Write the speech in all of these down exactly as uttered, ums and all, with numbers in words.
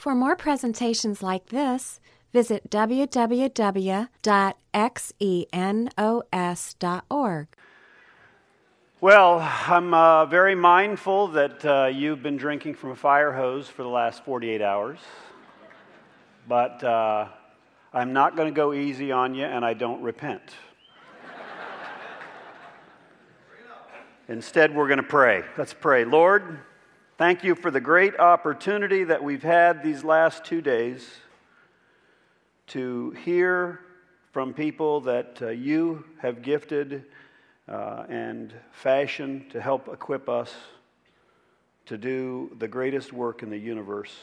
For more presentations like this, visit w w w dot xenos dot org. Well, I'm uh, very mindful that uh, you've been drinking from a fire hose for the last forty-eight hours, but uh, I'm not going to go easy on you, and I don't repent. Instead, we're going to pray. Let's pray. Lord, thank you for the great opportunity that we've had these last two days to hear from people that uh, you have gifted uh, and fashioned to help equip us to do the greatest work in the universe.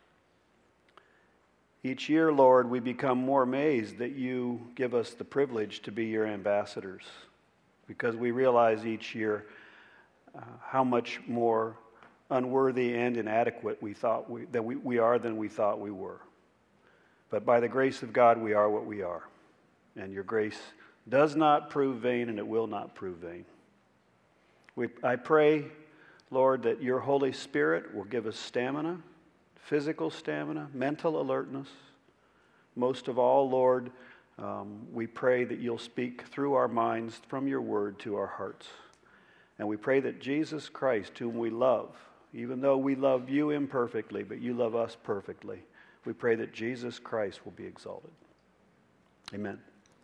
Each year, Lord, we become more amazed that you give us the privilege to be your ambassadors, because we realize each year uh, how much more unworthy and inadequate we thought we, that we, we are than we thought we were. But by the grace of God, we are what we are. And your grace does not prove vain, and it will not prove vain. We, I pray, Lord, that your Holy Spirit will give us stamina, physical stamina, mental alertness. Most of all, Lord, um, we pray that you'll speak through our minds from your word to our hearts. And we pray that Jesus Christ, whom we love, even though we love you imperfectly, but you love us perfectly, we pray that Jesus Christ will be exalted. Amen.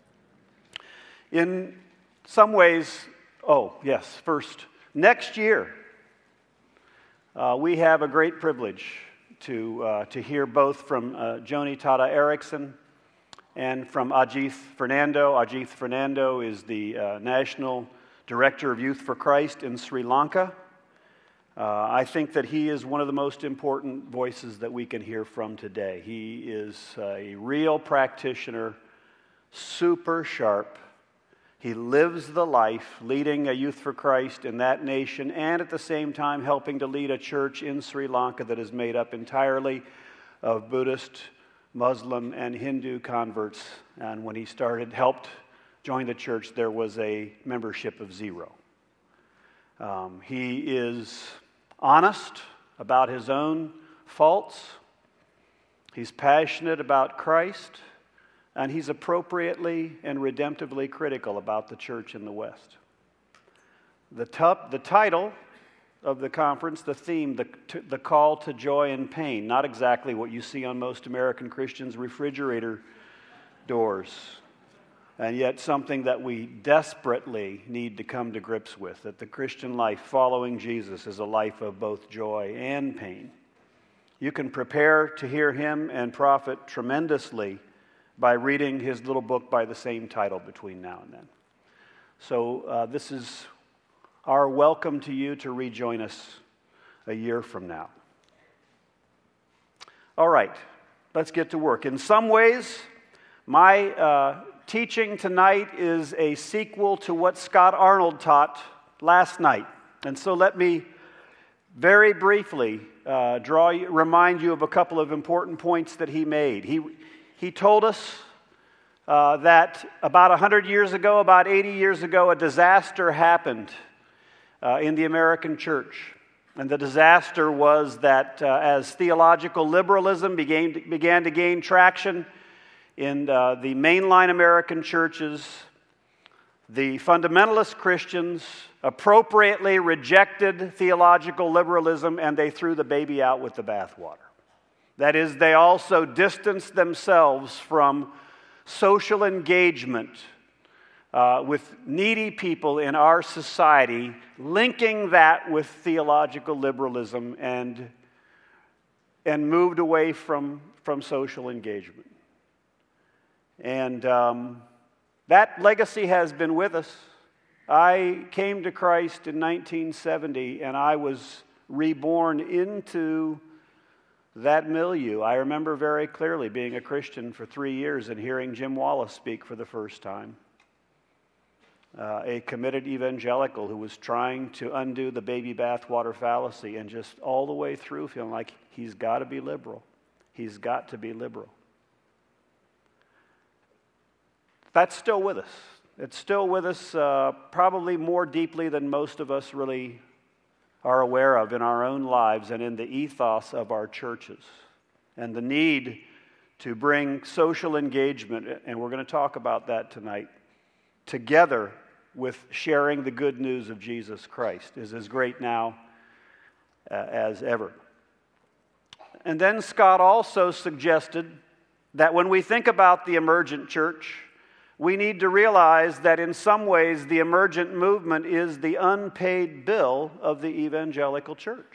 In some ways, oh, yes, first, next year, uh, we have a great privilege to uh, to hear both from uh, Joni Tada Erickson and from Ajith Fernando. Ajith Fernando is the uh, National Director of Youth for Christ in Sri Lanka. Uh, I think that he is one of the most important voices that we can hear from today. He is a real practitioner, super sharp. He lives the life leading a Youth for Christ in that nation, and at the same time helping to lead a church in Sri Lanka that is made up entirely of Buddhist, Muslim, and Hindu converts. And when he started, helped join the church, there was a membership of zero. Um, he is honest about his own faults. He's passionate about Christ. And he's appropriately and redemptively critical about the church in the West. The, tup, the title of the conference, the theme, the, t- the call to joy and pain, not exactly what you see on most American Christians' refrigerator doors, and yet something that we desperately need to come to grips with, that the Christian life following Jesus is a life of both joy and pain. You can prepare to hear him and profit tremendously by reading his little book by the same title between now and then. So uh, this is our welcome to you to rejoin us a year from now. All right, let's get to work. In some ways, my uh, teaching tonight is a sequel to what Scott Arnold taught last night. And so let me very briefly uh, draw you, remind you of a couple of important points that he made. He He told us uh, that about one hundred years ago, about eighty years ago, a disaster happened uh, in the American church. And the disaster was that uh, as theological liberalism began to, began to gain traction in uh, the mainline American churches, the fundamentalist Christians appropriately rejected theological liberalism, and they threw the baby out with the bathwater. That is, they also distanced themselves from social engagement uh, with needy people in our society, linking that with theological liberalism, and, and moved away from, from social engagement. And um, that legacy has been with us. I came to Christ in nineteen seventy, and I was reborn into that milieu. I remember very clearly being a Christian for three years and hearing Jim Wallace speak for the first time. Uh, a committed evangelical who was trying to undo the baby bathwater fallacy, and just all the way through feeling like he's got to be liberal. He's got to be liberal. That's still with us. It's still with us uh, probably more deeply than most of us really are aware of in our own lives and in the ethos of our churches. and the need to bring social engagement, and we're going to talk about that tonight, together with sharing the good news of Jesus Christ is as great now uh, as ever. And then Scott also suggested that when we think about the emergent church, we need to realize that in some ways the emergent movement is the unpaid bill of the evangelical church.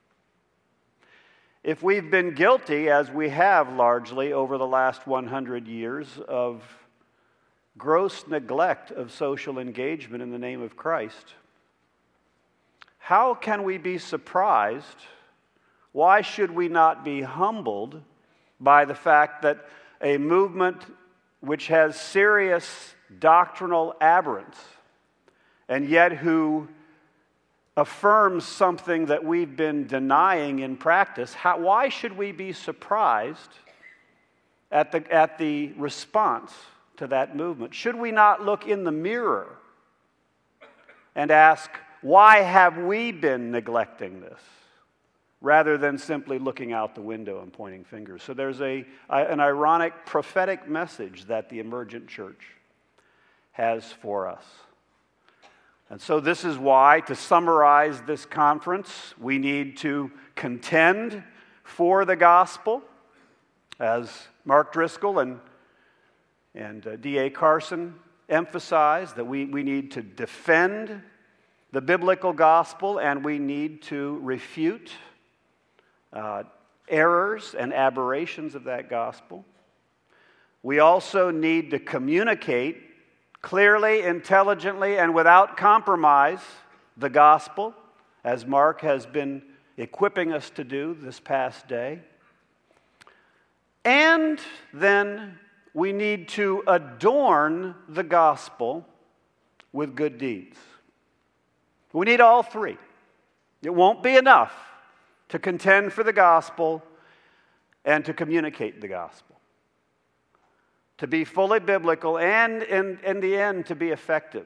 If we've been guilty, as we have largely over the last one hundred years, of gross neglect of social engagement in the name of Christ, how can we be surprised? Why should we not be humbled by the fact that a movement which has serious doctrinal aberrance, and yet who affirms something that we've been denying in practice, how, why should we be surprised at the, at the response to that movement? Should we not look in the mirror and ask, why have we been neglecting this? Rather than simply looking out the window and pointing fingers. So there's a, an ironic prophetic message that the emergent church has for us. And so this is why, to summarize this conference, we need to contend for the gospel, as Mark Driscoll and, and uh, D A Carson emphasized, that we, we need to defend the biblical gospel, and we need to refute uh, errors and aberrations of that gospel. We also need to communicate clearly, intelligently, and without compromise the gospel, as Mark has been equipping us to do this past day. And then we need to adorn the gospel with good deeds. We need all three. It won't be enough to contend for the gospel and to communicate the gospel. To be fully biblical and, in, in the end, to be effective.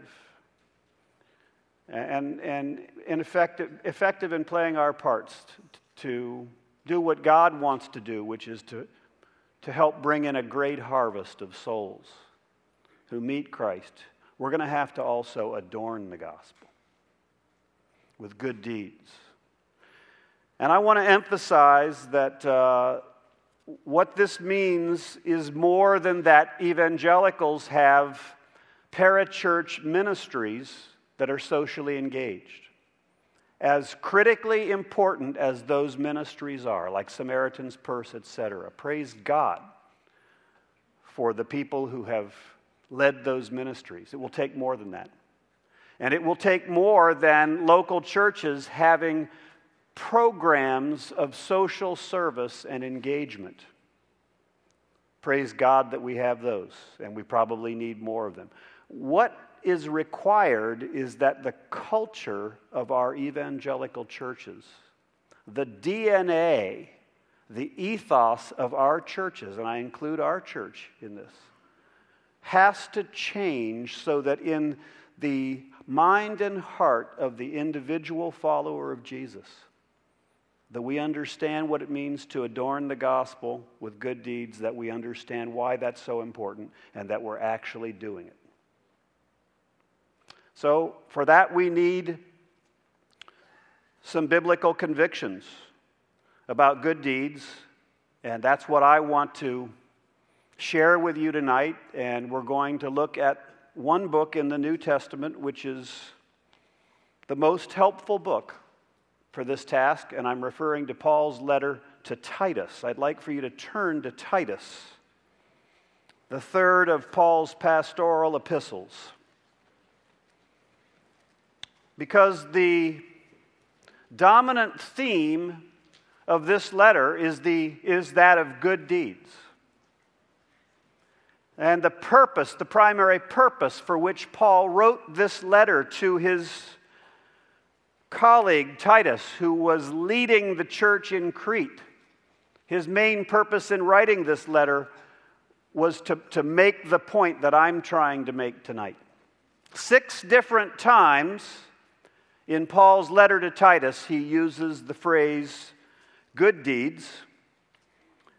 And, and, and effective, effective in playing our parts to do what God wants to do, which is to, to help bring in a great harvest of souls who meet Christ. We're going to have to also adorn the gospel with good deeds. And I want to emphasize that uh, what this means is more than that evangelicals have parachurch ministries that are socially engaged. As critically important as those ministries are, like Samaritan's Purse, et cetera, praise God for the people who have led those ministries. It will take more than that. And it will take more than local churches having programs of social service and engagement. Praise God that we have those, and we probably need more of them. What is required is that the culture of our evangelical churches, the D N A, the ethos of our churches, and I include our church in this, has to change so that in the mind and heart of the individual follower of Jesus, that we understand what it means to adorn the gospel with good deeds, that we understand why that's so important, and that we're actually doing it. So, for that we need some biblical convictions about good deeds, and that's what I want to share with you tonight. And we're going to look at one book in the New Testament, which is the most helpful book for this task, and I'm referring to Paul's letter to Titus. I'd like for you to turn to Titus, the third of Paul's pastoral epistles, because the dominant theme of this letter is, the, is that of good deeds. And the purpose, the primary purpose for which Paul wrote this letter to his colleague Titus, who was leading the church in Crete, his main purpose in writing this letter was to, to make the point that I'm trying to make tonight. Six different times in Paul's letter to Titus, he uses the phrase good deeds.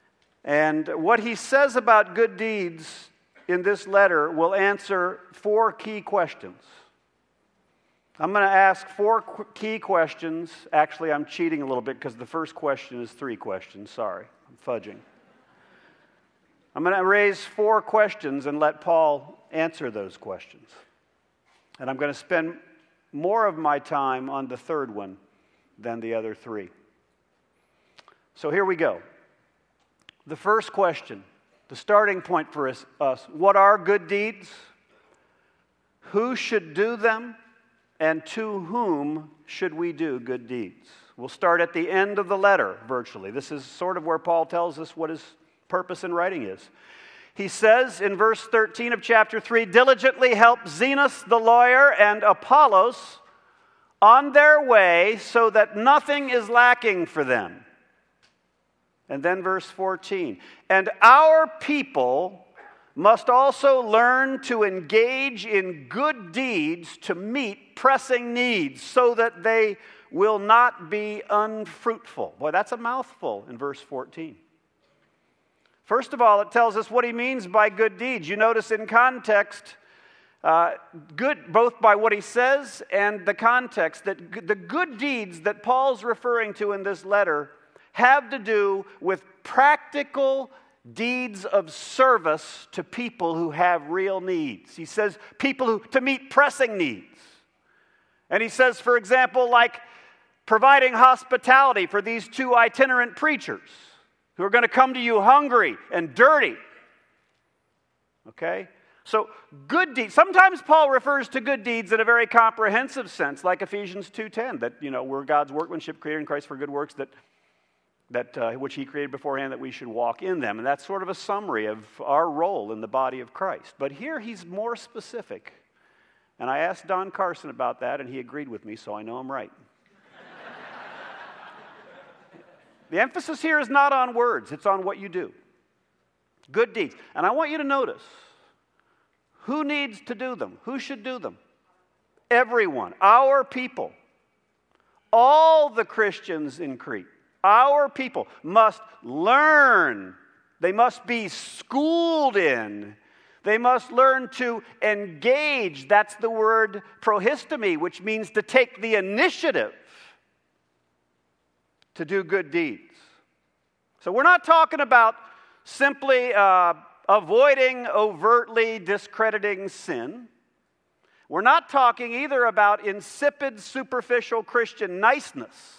And what he says about good deeds in this letter will answer four key questions. I'm going to ask four qu- key questions. Actually, I'm cheating a little bit because the first question is three questions. Sorry, I'm fudging. I'm going to raise four questions and let Paul answer those questions. And I'm going to spend more of my time on the third one than the other three. So here we go. The first question, the starting point for us, us, what are good deeds? Who should do them? And to whom should we do good deeds? We'll start at the end of the letter, virtually. This is sort of where Paul tells us what his purpose in writing is. He says in verse thirteen of chapter three, diligently help Zenas the lawyer and Apollos on their way so that nothing is lacking for them. And then verse fourteen, and our people must also learn to engage in good deeds to meet pressing needs so that they will not be unfruitful. Boy, that's a mouthful in verse fourteen. First of all, it tells us what he means by good deeds. You notice in context, uh, good both by what he says and the context, that g- the good deeds that Paul's referring to in this letter have to do with practical deeds of service to people who have real needs. He says people who to meet pressing needs. And he says, for example, like providing hospitality for these two itinerant preachers who are going to come to you hungry and dirty. Okay? So good deeds. Sometimes Paul refers to good deeds in a very comprehensive sense, like Ephesians two ten, that, you know, we're God's workmanship created in Christ for good works that that uh, which he created beforehand, that we should walk in them. And that's sort of a summary of our role in the body of Christ. But here he's more specific. And I asked Don Carson about that, and he agreed with me, so I know I'm right. The emphasis here is not on words, it's on what you do. Good deeds. And I want you to notice, who needs to do them? Who should do them? Everyone. Our people. All the Christians in Crete. Our people must learn. They must be schooled in. They must learn to engage. That's the word prohistemi, which means to take the initiative to do good deeds. So we're not talking about simply uh, avoiding overtly discrediting sin. We're not talking either about insipid, superficial Christian niceness.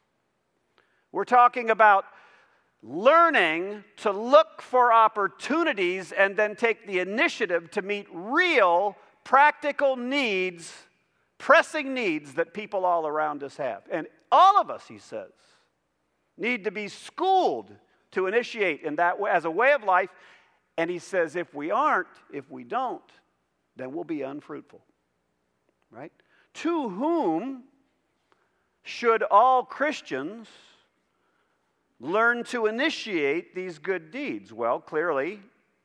We're talking about learning to look for opportunities and then take the initiative to meet real, practical needs, pressing needs that people all around us have. And all of us, he says, need to be schooled to initiate in that way as a way of life. And he says, if we aren't, if we don't, then we'll be unfruitful. Right? To whom should all Christians learn to initiate these good deeds? Well, clearly,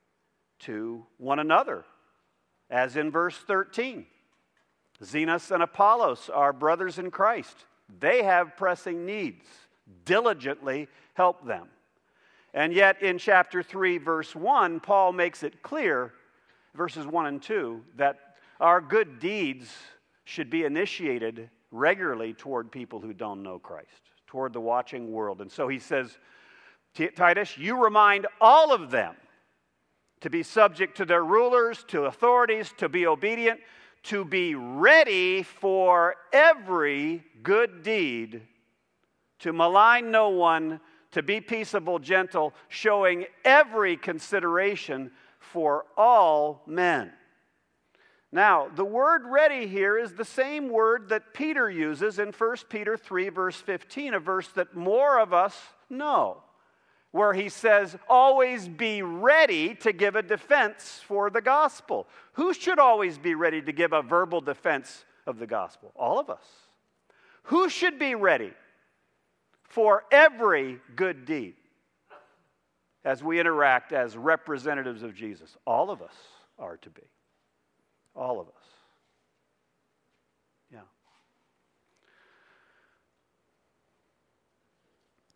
to one another, as in verse thirteen. Zenas and Apollos are brothers in Christ. They have pressing needs. Diligently help them. And yet, in chapter three, verse one, Paul makes it clear, verses one and two, that our good deeds should be initiated regularly toward people who don't know Christ, toward the watching world. And so he says, Titus, you remind all of them to be subject to their rulers, to authorities, to be obedient, to be ready for every good deed, to malign no one, to be peaceable, gentle, showing every consideration for all men. Now, the word ready here is the same word that Peter uses in First Peter three, verse fifteen, a verse that more of us know, where he says, always be ready to give a defense for the gospel. Who should always be ready to give a verbal defense of the gospel? All of us. Who should be ready for every good deed as we interact as representatives of Jesus? All of us are to be. All of us. Yeah.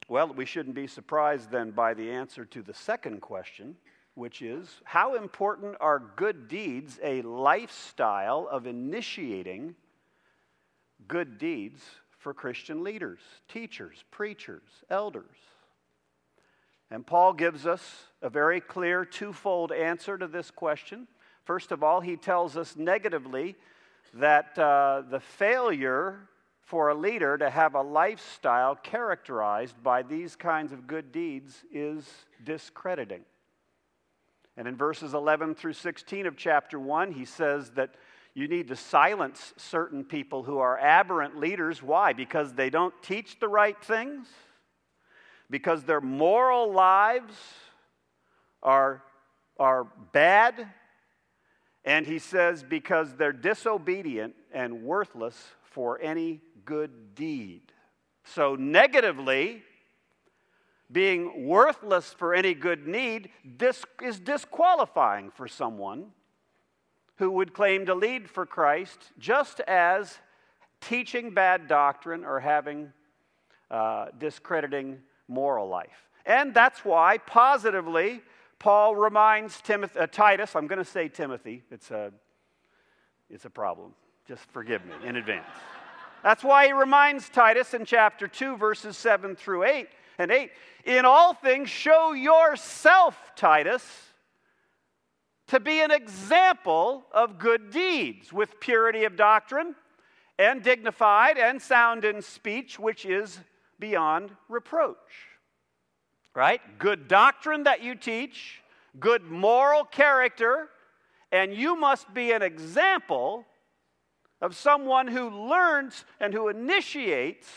Well, we shouldn't be surprised then by the answer to the second question, which is, how important are good deeds a lifestyle of initiating good deeds for Christian leaders, teachers, preachers, elders? And Paul gives us a very clear twofold answer to this question. First of all, he tells us negatively that uh, the failure for a leader to have a lifestyle characterized by these kinds of good deeds is discrediting. And in verses eleven through sixteen of chapter one, he says that you need to silence certain people who are aberrant leaders. Why? Because they don't teach the right things? Because their moral lives are, are bad? And he says because they're disobedient and worthless for any good deed. So negatively, being worthless for any good need dis- is disqualifying for someone who would claim to lead for Christ, just as teaching bad doctrine or having uh, discrediting moral life. And that's why, positively, Paul reminds Timothy, uh, Titus, I'm going to say Timothy, it's a, it's a problem. Just forgive me in advance. That's why he reminds Titus in chapter two, verses seven through eight and eight, in all things show yourself, Titus, to be an example of good deeds, with purity of doctrine, and dignified and sound in speech, which is beyond reproach. Right? Good doctrine that you teach, good moral character, and you must be an example of someone who learns and who initiates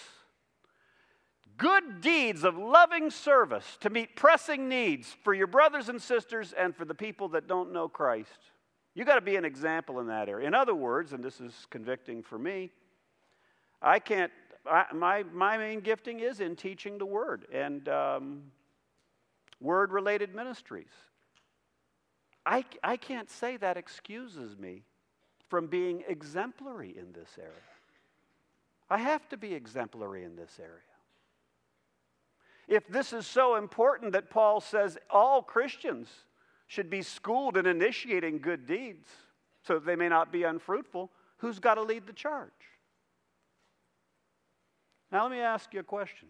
good deeds of loving service to meet pressing needs for your brothers and sisters and for the people that don't know Christ. You've got to be an example in that area. In other words, and this is convicting for me, I can't, I, my, my main gifting is in teaching the Word and um, Word-related ministries. I, I can't say that excuses me from being exemplary in this area. I have to be exemplary in this area. If this is so important that Paul says all Christians should be schooled in initiating good deeds so that they may not be unfruitful, who's got to lead the charge? Now let me ask you a question.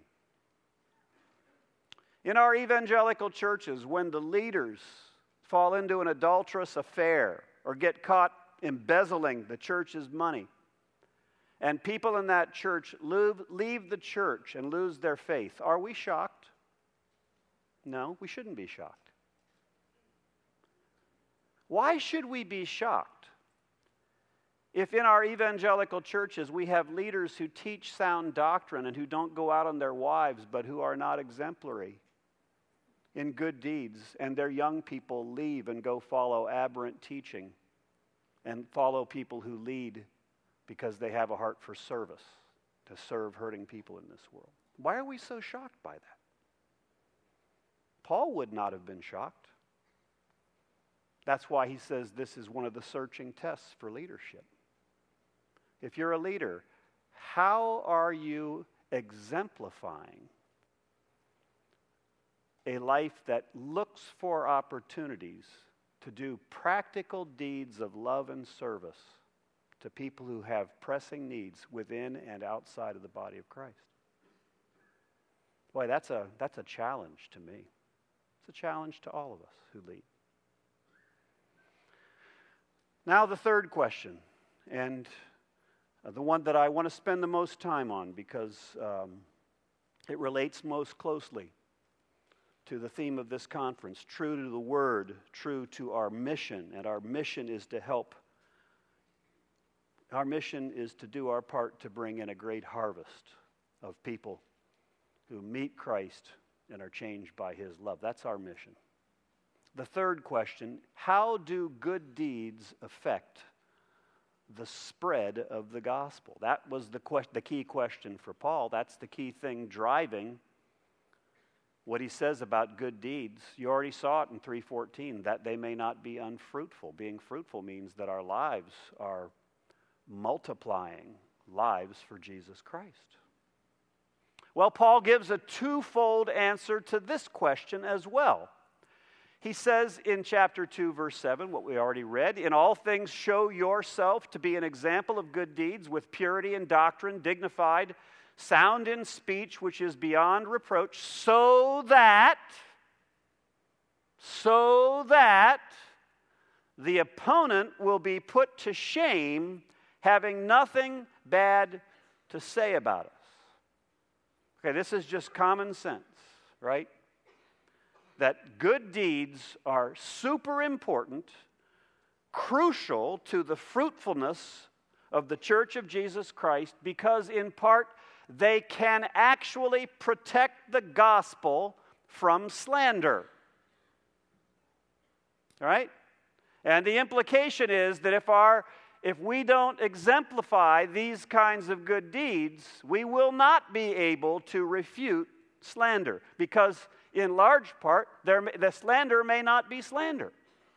In our evangelical churches, when the leaders fall into an adulterous affair or get caught embezzling the church's money, and people in that church leave, leave the church and lose their faith, are we shocked? No, we shouldn't be shocked. Why should we be shocked if in our evangelical churches we have leaders who teach sound doctrine and who don't go out on their wives but who are not exemplary in good deeds, and their young people leave and go follow aberrant teaching and follow people who lead because they have a heart for service, to serve hurting people in this world? Why are we so shocked by that? Paul would not have been shocked. That's why he says this is one of the searching tests for leadership. If you're a leader, how are you exemplifying a life that looks for opportunities to do practical deeds of love and service to people who have pressing needs within and outside of the body of Christ? Boy, that's a, that's a challenge to me. It's a challenge to all of us who lead. Now the third question, and the one that I want to spend the most time on because um, it relates most closely to the theme of this conference, true to the Word, true to our mission, and our mission is to help. Our mission is to do our part to bring in a great harvest of people who meet Christ and are changed by His love. That's our mission. The third question, how do good deeds affect the spread of the gospel? That was the, que- the key question for Paul. That's the key thing driving what he says about good deeds. You already saw it in three fourteen, that they may not be unfruitful. Being fruitful means that our lives are multiplying lives for Jesus Christ. Well, Paul gives a twofold answer to this question as well. He says in chapter two, verse seven, what we already read, "In all things show yourself to be an example of good deeds, with purity in doctrine, dignified, sound in speech, which is beyond reproach, so that, so that the opponent will be put to shame, having nothing bad to say about us." Okay, this is just common sense, right? That good deeds are super important, crucial to the fruitfulness of the Church of Jesus Christ, because in part they can actually protect the gospel from slander. All right? And the implication is that if our if we don't exemplify these kinds of good deeds, we will not be able to refute slander, because in large part, there, the slander may not be slander.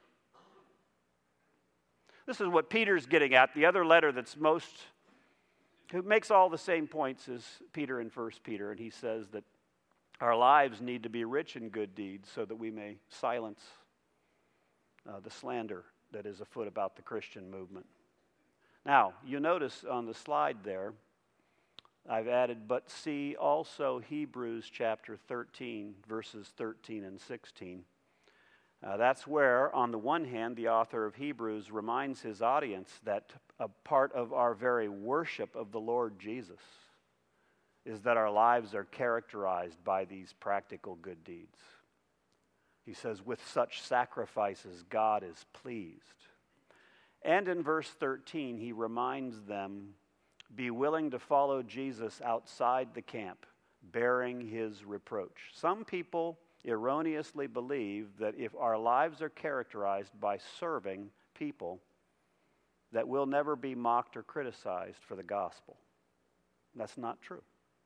This is what Peter's getting at. The other letter that's most, who makes all the same points as Peter in First Peter, and he says that our lives need to be rich in good deeds so that we may silence uh, the slander that is afoot about the Christian movement. Now, you notice on the slide there, I've added, but see also Hebrews chapter thirteen, verses thirteen and sixteen. Uh, that's where, on the one hand, the author of Hebrews reminds his audience that a part of our very worship of the Lord Jesus is that our lives are characterized by these practical good deeds. He says, with such sacrifices, God is pleased. And in verse thirteen, he reminds them, be willing to follow Jesus outside the camp, bearing his reproach. Some people erroneously believe that if our lives are characterized by serving people, that we'll never be mocked or criticized for the gospel. That's not true.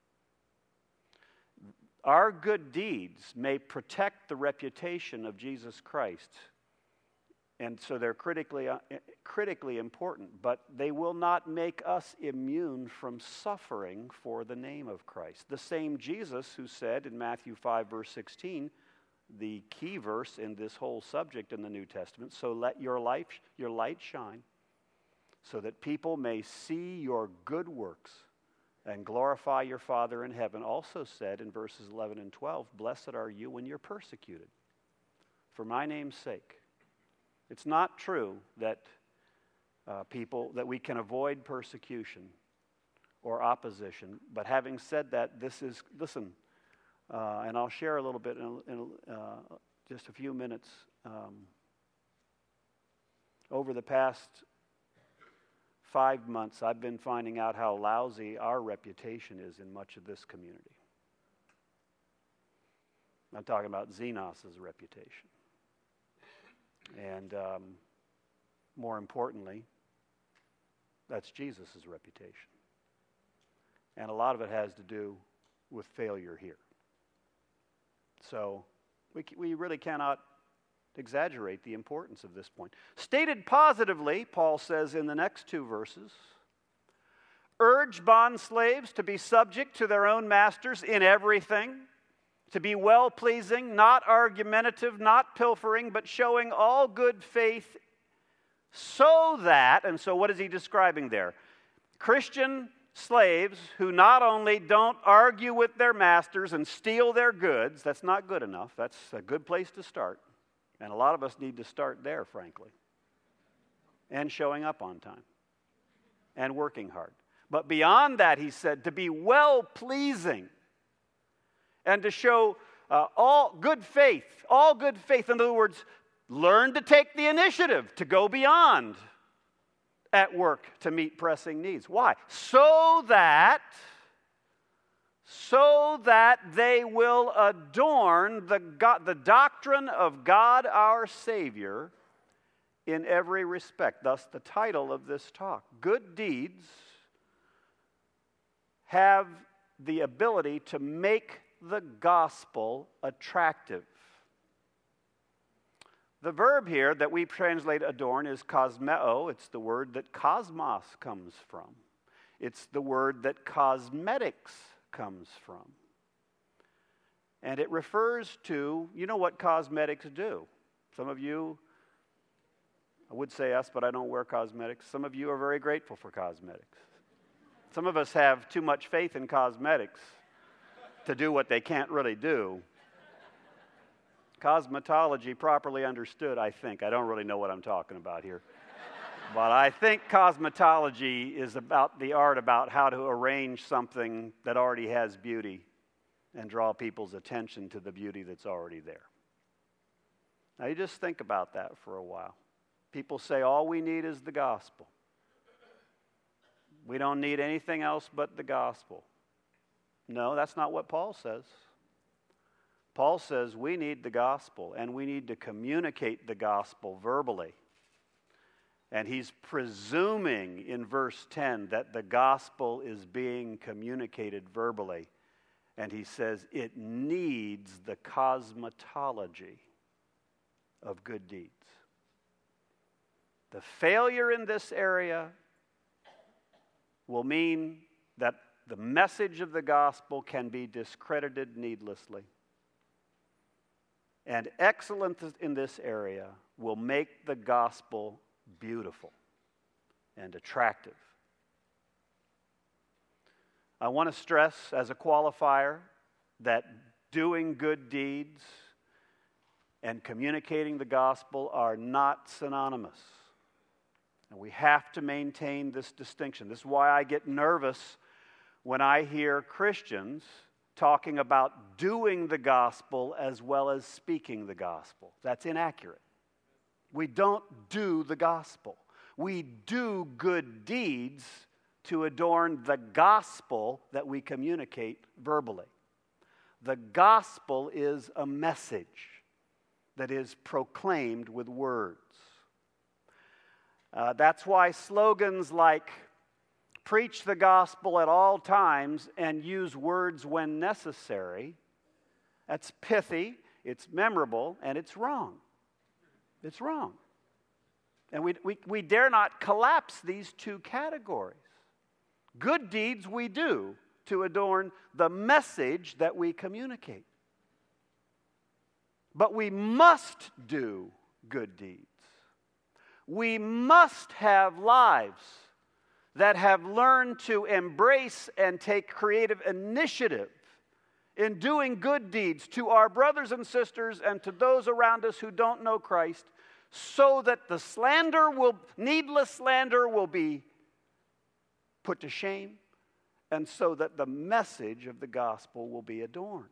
Our good deeds may protect the reputation of Jesus Christ, and so they're critically, uh, critically important, but they will not make us immune from suffering for the name of Christ. The same Jesus who said in Matthew five, verse sixteen, the key verse in this whole subject in the New Testament, so let your life, your light shine, so that people may see your good works and glorify your Father in heaven, also said in verses eleven and twelve, blessed are you when you're persecuted for my name's sake. It's not true that uh, people, that we can avoid persecution or opposition. But having said that, this is, listen, uh, and I'll share a little bit in, in uh, just a few minutes. Um, over the past five months, I've been finding out how lousy our reputation is in much of this community. I'm talking about Xenos' reputation. And um, more importantly, that's Jesus' reputation. And a lot of it has to do with failure here. So we, we really cannot exaggerate the importance of this point. Stated positively, Paul says in the next two verses, urge bondslaves to be subject to their own masters in everything, to be well-pleasing, not argumentative, not pilfering, but showing all good faith, so that, and so what is he describing there? Christian slaves who not only don't argue with their masters and steal their goods, that's not good enough, that's a good place to start, and a lot of us need to start there, frankly, and showing up on time, and working hard. But beyond that, he said, to be well-pleasing, and to show uh, all good faith, all good faith. In other words, learn to take the initiative, to go beyond at work to meet pressing needs. Why? So that, so that they will adorn the, God, the doctrine of God our Savior in every respect. Thus the title of this talk. Good deeds have the ability to make the gospel attractive. The verb here that we translate adorn is cosmeo. It's the word that cosmos comes from. It's the word that cosmetics comes from. And it refers to, you know what cosmetics do. Some of you, I would say us, but I don't wear cosmetics. Some of you are very grateful for cosmetics. Some of us have too much faith in cosmetics to do what they can't really do. Cosmetology, properly understood, I think. I don't really know what I'm talking about here. But I think cosmetology is about the art about how to arrange something that already has beauty and draw people's attention to the beauty that's already there. Now you just think about that for a while. People say all we need is the gospel. We don't need anything else but the gospel. No, that's not what Paul says. Paul says we need the gospel, and we need to communicate the gospel verbally. And he's presuming in verse ten that the gospel is being communicated verbally. And he says it needs the cosmetology of good deeds. The failure in this area will mean that the message of the gospel can be discredited needlessly. And excellence in this area will make the gospel beautiful and attractive. I want to stress as a qualifier that doing good deeds and communicating the gospel are not synonymous. And we have to maintain this distinction. This is why I get nervous when I hear Christians talking about doing the gospel as well as speaking the gospel. That's inaccurate. We don't do the gospel. We do good deeds to adorn the gospel that we communicate verbally. The gospel is a message that is proclaimed with words. Uh, that's why slogans like preach the gospel at all times and use words when necessary, that's pithy, it's memorable, and it's wrong. It's wrong. And we, we, we dare not collapse these two categories. Good deeds we do to adorn the message that we communicate. But we must do good deeds. We must have lives that have learned to embrace and take creative initiative in doing good deeds to our brothers and sisters and to those around us who don't know Christ, so that the slander will, needless slander will be put to shame, and so that the message of the gospel will be adorned.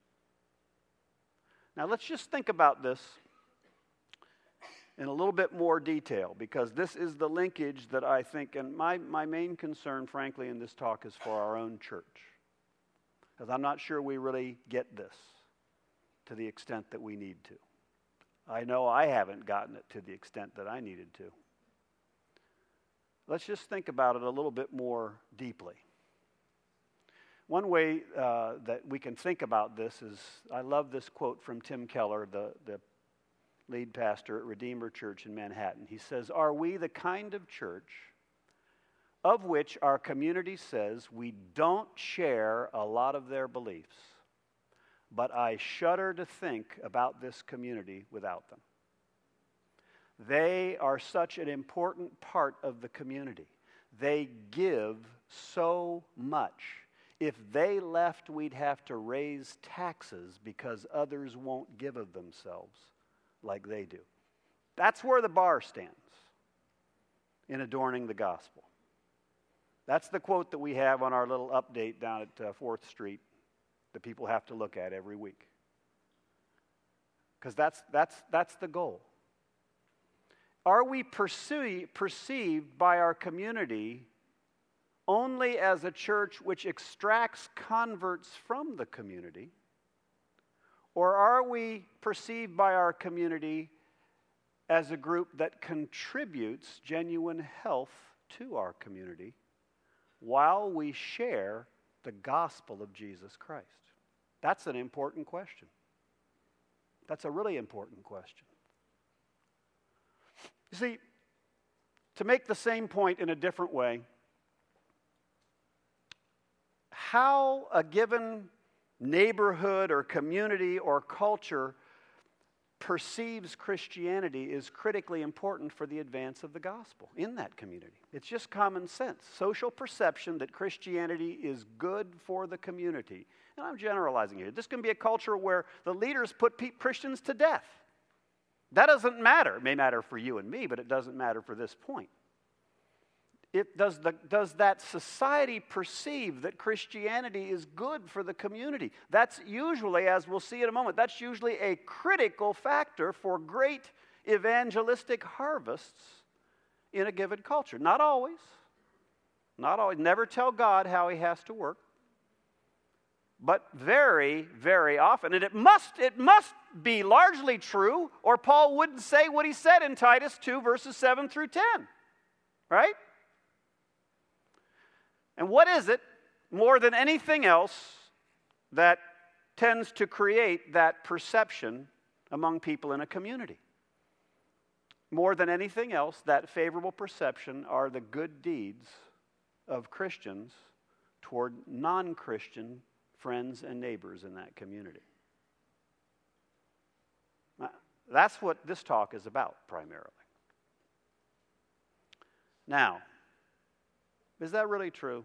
Now let's just think about this in a little bit more detail, because this is the linkage that I think, and my, my main concern, frankly, in this talk is for our own church. Because I'm not sure we really get this to the extent that we need to. I know I haven't gotten it to the extent that I needed to. Let's just think about it a little bit more deeply. One way uh, that we can think about this is, I love this quote from Tim Keller, the, the lead pastor at Redeemer Church in Manhattan. He says, "Are we the kind of church of which our community says we don't share a lot of their beliefs, but I shudder to think about this community without them? They are such an important part of the community. They give so much. If they left, we'd have to raise taxes because others won't give of themselves like they do." That's where the bar stands in adorning the gospel. That's the quote that we have on our little update down at uh, fourth Street that people have to look at every week. Because that's, that's, that's the goal. Are we perceive, perceived by our community only as a church which extracts converts from the community? Or are we perceived by our community as a group that contributes genuine health to our community while we share the gospel of Jesus Christ? That's an important question. That's a really important question. You see, to make the same point in a different way, how a given neighborhood or community or culture perceives Christianity is critically important for the advance of the gospel in that community. It's just common sense. Social perception that Christianity is good for the community. And I'm generalizing here. This can be a culture where the leaders put pe- Christians to death. That doesn't matter. It may matter for you and me, but it doesn't matter for this point. It, does, the, does that society perceive that Christianity is good for the community? That's usually, as we'll see in a moment, that's usually a critical factor for great evangelistic harvests in a given culture. Not always. Not always. Never tell God how he has to work. But very, very often, and it must, it must be largely true, or Paul wouldn't say what he said in Titus two, verses seven through ten. Right? And what is it, more than anything else, that tends to create that perception among people in a community? More than anything else, that favorable perception are the good deeds of Christians toward non-Christian friends and neighbors in that community. That's what this talk is about, primarily. Now, is that really true?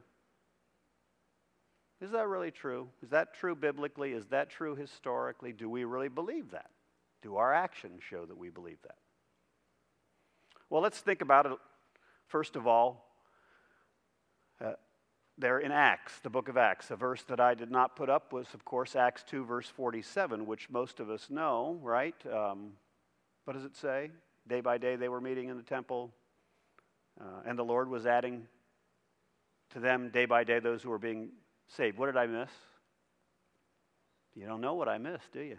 Is that really true? Is that true biblically? Is that true historically? Do we really believe that? Do our actions show that we believe that? Well, let's think about it. First of all, uh, there in Acts, the book of Acts, a verse that I did not put up was, of course, Acts two, verse forty-seven, which most of us know, right? Um, what does it say? Day by day they were meeting in the temple, uh, and the Lord was adding to them day by day those who were being saved. What did I miss? You don't know what I missed, do you?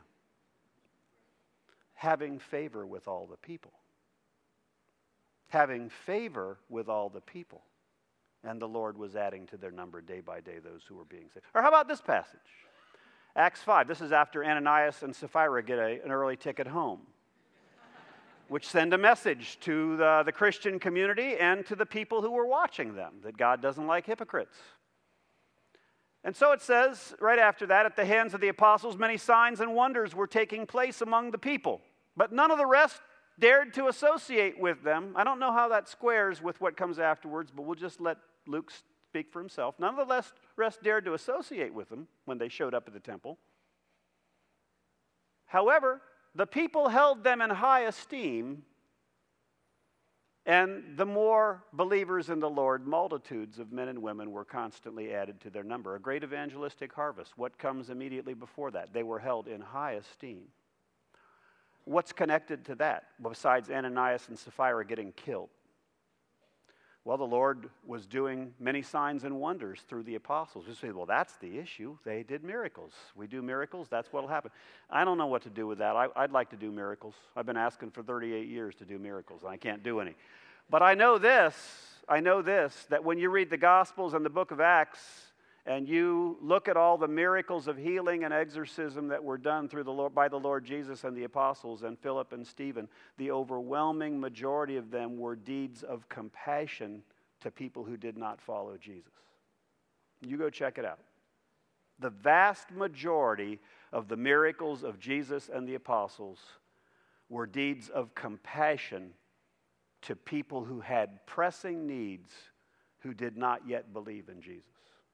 Having favor with all the people. Having favor with all the people. And the Lord was adding to their number day by day those who were being saved. Or how about this passage? Acts five. This is after Ananias and Sapphira get a, an early ticket home, which send a message to the, the Christian community and to the people who were watching them, that God doesn't like hypocrites. And so it says, right after that, at the hands of the apostles, many signs and wonders were taking place among the people. But none of the rest dared to associate with them. I don't know how that squares with what comes afterwards, but we'll just let Luke speak for himself. None of the rest dared to associate with them when they showed up at the temple. However, the people held them in high esteem, and the more believers in the Lord, multitudes of men and women were constantly added to their number. A great evangelistic harvest. What comes immediately before that? They were held in high esteem. What's connected to that, besides Ananias and Sapphira getting killed? Well, the Lord was doing many signs and wonders through the apostles. You say, well, that's the issue. They did miracles. We do miracles, that's what will happen. I don't know what to do with that. I, I'd like to do miracles. I've been asking for thirty-eight years to do miracles, and I can't do any. But I know this, I know this, that when you read the Gospels and the book of Acts, and you look at all the miracles of healing and exorcism that were done through the Lord, by the Lord Jesus and the apostles and Philip and Stephen, the overwhelming majority of them were deeds of compassion to people who did not follow Jesus. You go check it out. The vast majority of the miracles of Jesus and the apostles were deeds of compassion to people who had pressing needs who did not yet believe in Jesus.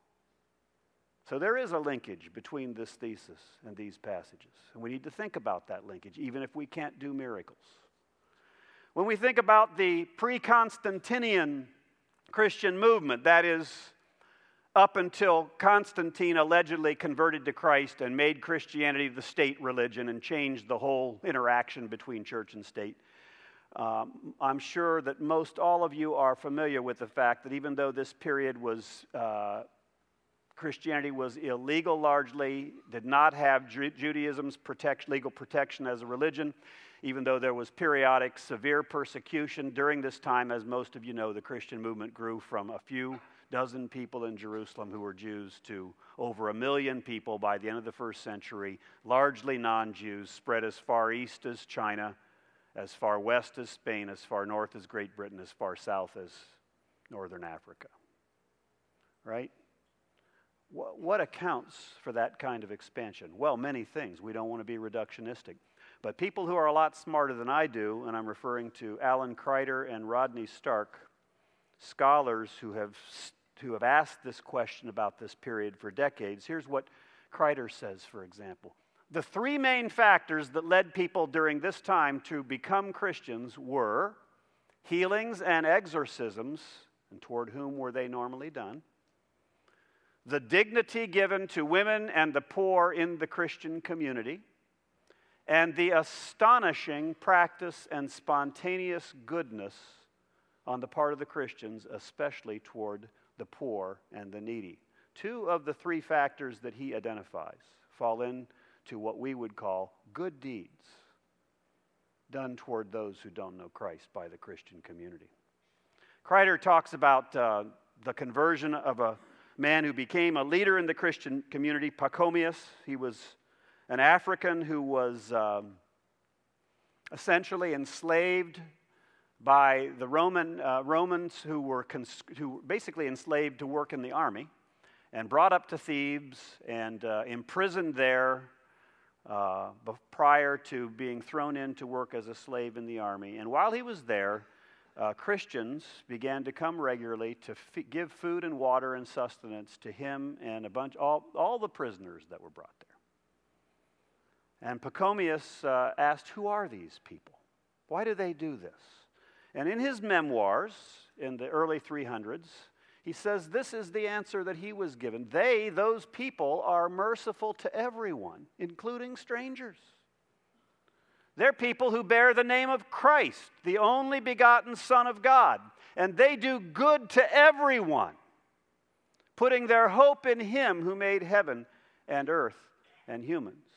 So there is a linkage between this thesis and these passages. And we need to think about that linkage, even if we can't do miracles. When we think about the pre-Constantinian Christian movement, that is, up until Constantine allegedly converted to Christ and made Christianity the state religion and changed the whole interaction between church and state, um, I'm sure that most all of you are familiar with the fact that even though this period was uh, Christianity was illegal largely, did not have Ju- Judaism's protect, legal protection as a religion, even though there was periodic severe persecution. During this time, as most of you know, the Christian movement grew from a few dozen people in Jerusalem who were Jews to over a million people by the end of the first century, largely non-Jews, spread as far east as China, as far west as Spain, as far north as Great Britain, as far south as northern Africa. Right? What accounts for that kind of expansion? Well, many things. We don't want to be reductionistic. But people who are a lot smarter than I do, and I'm referring to Alan Kreider and Rodney Stark, scholars who have, who have asked this question about this period for decades, here's what Kreider says, for example. The three main factors that led people during this time to become Christians were healings and exorcisms, and toward whom were they normally done? The dignity given to women and the poor in the Christian community, and the astonishing practice and spontaneous goodness on the part of the Christians, especially toward the poor and the needy. Two of the three factors that he identifies fall into what we would call good deeds done toward those who don't know Christ by the Christian community. Kreider talks about uh, the conversion of a man who became a leader in the Christian community, Pachomius. He was an African who was um, essentially enslaved by the Roman uh, Romans who were cons- who were basically enslaved to work in the army, and brought up to Thebes and uh, imprisoned there uh, prior to being thrown in to work as a slave in the army. And while he was there, Uh, Christians began to come regularly to f- give food and water and sustenance to him and a bunch, all, all the prisoners that were brought there. And Pachomius uh, asked, who are these people? Why do they do this? And in his memoirs, in the early three hundreds, he says this is the answer that he was given. They, those people, are merciful to everyone, including strangers. They're people who bear the name of Christ, the only begotten Son of God. And they do good to everyone, putting their hope in him who made heaven and earth and humans.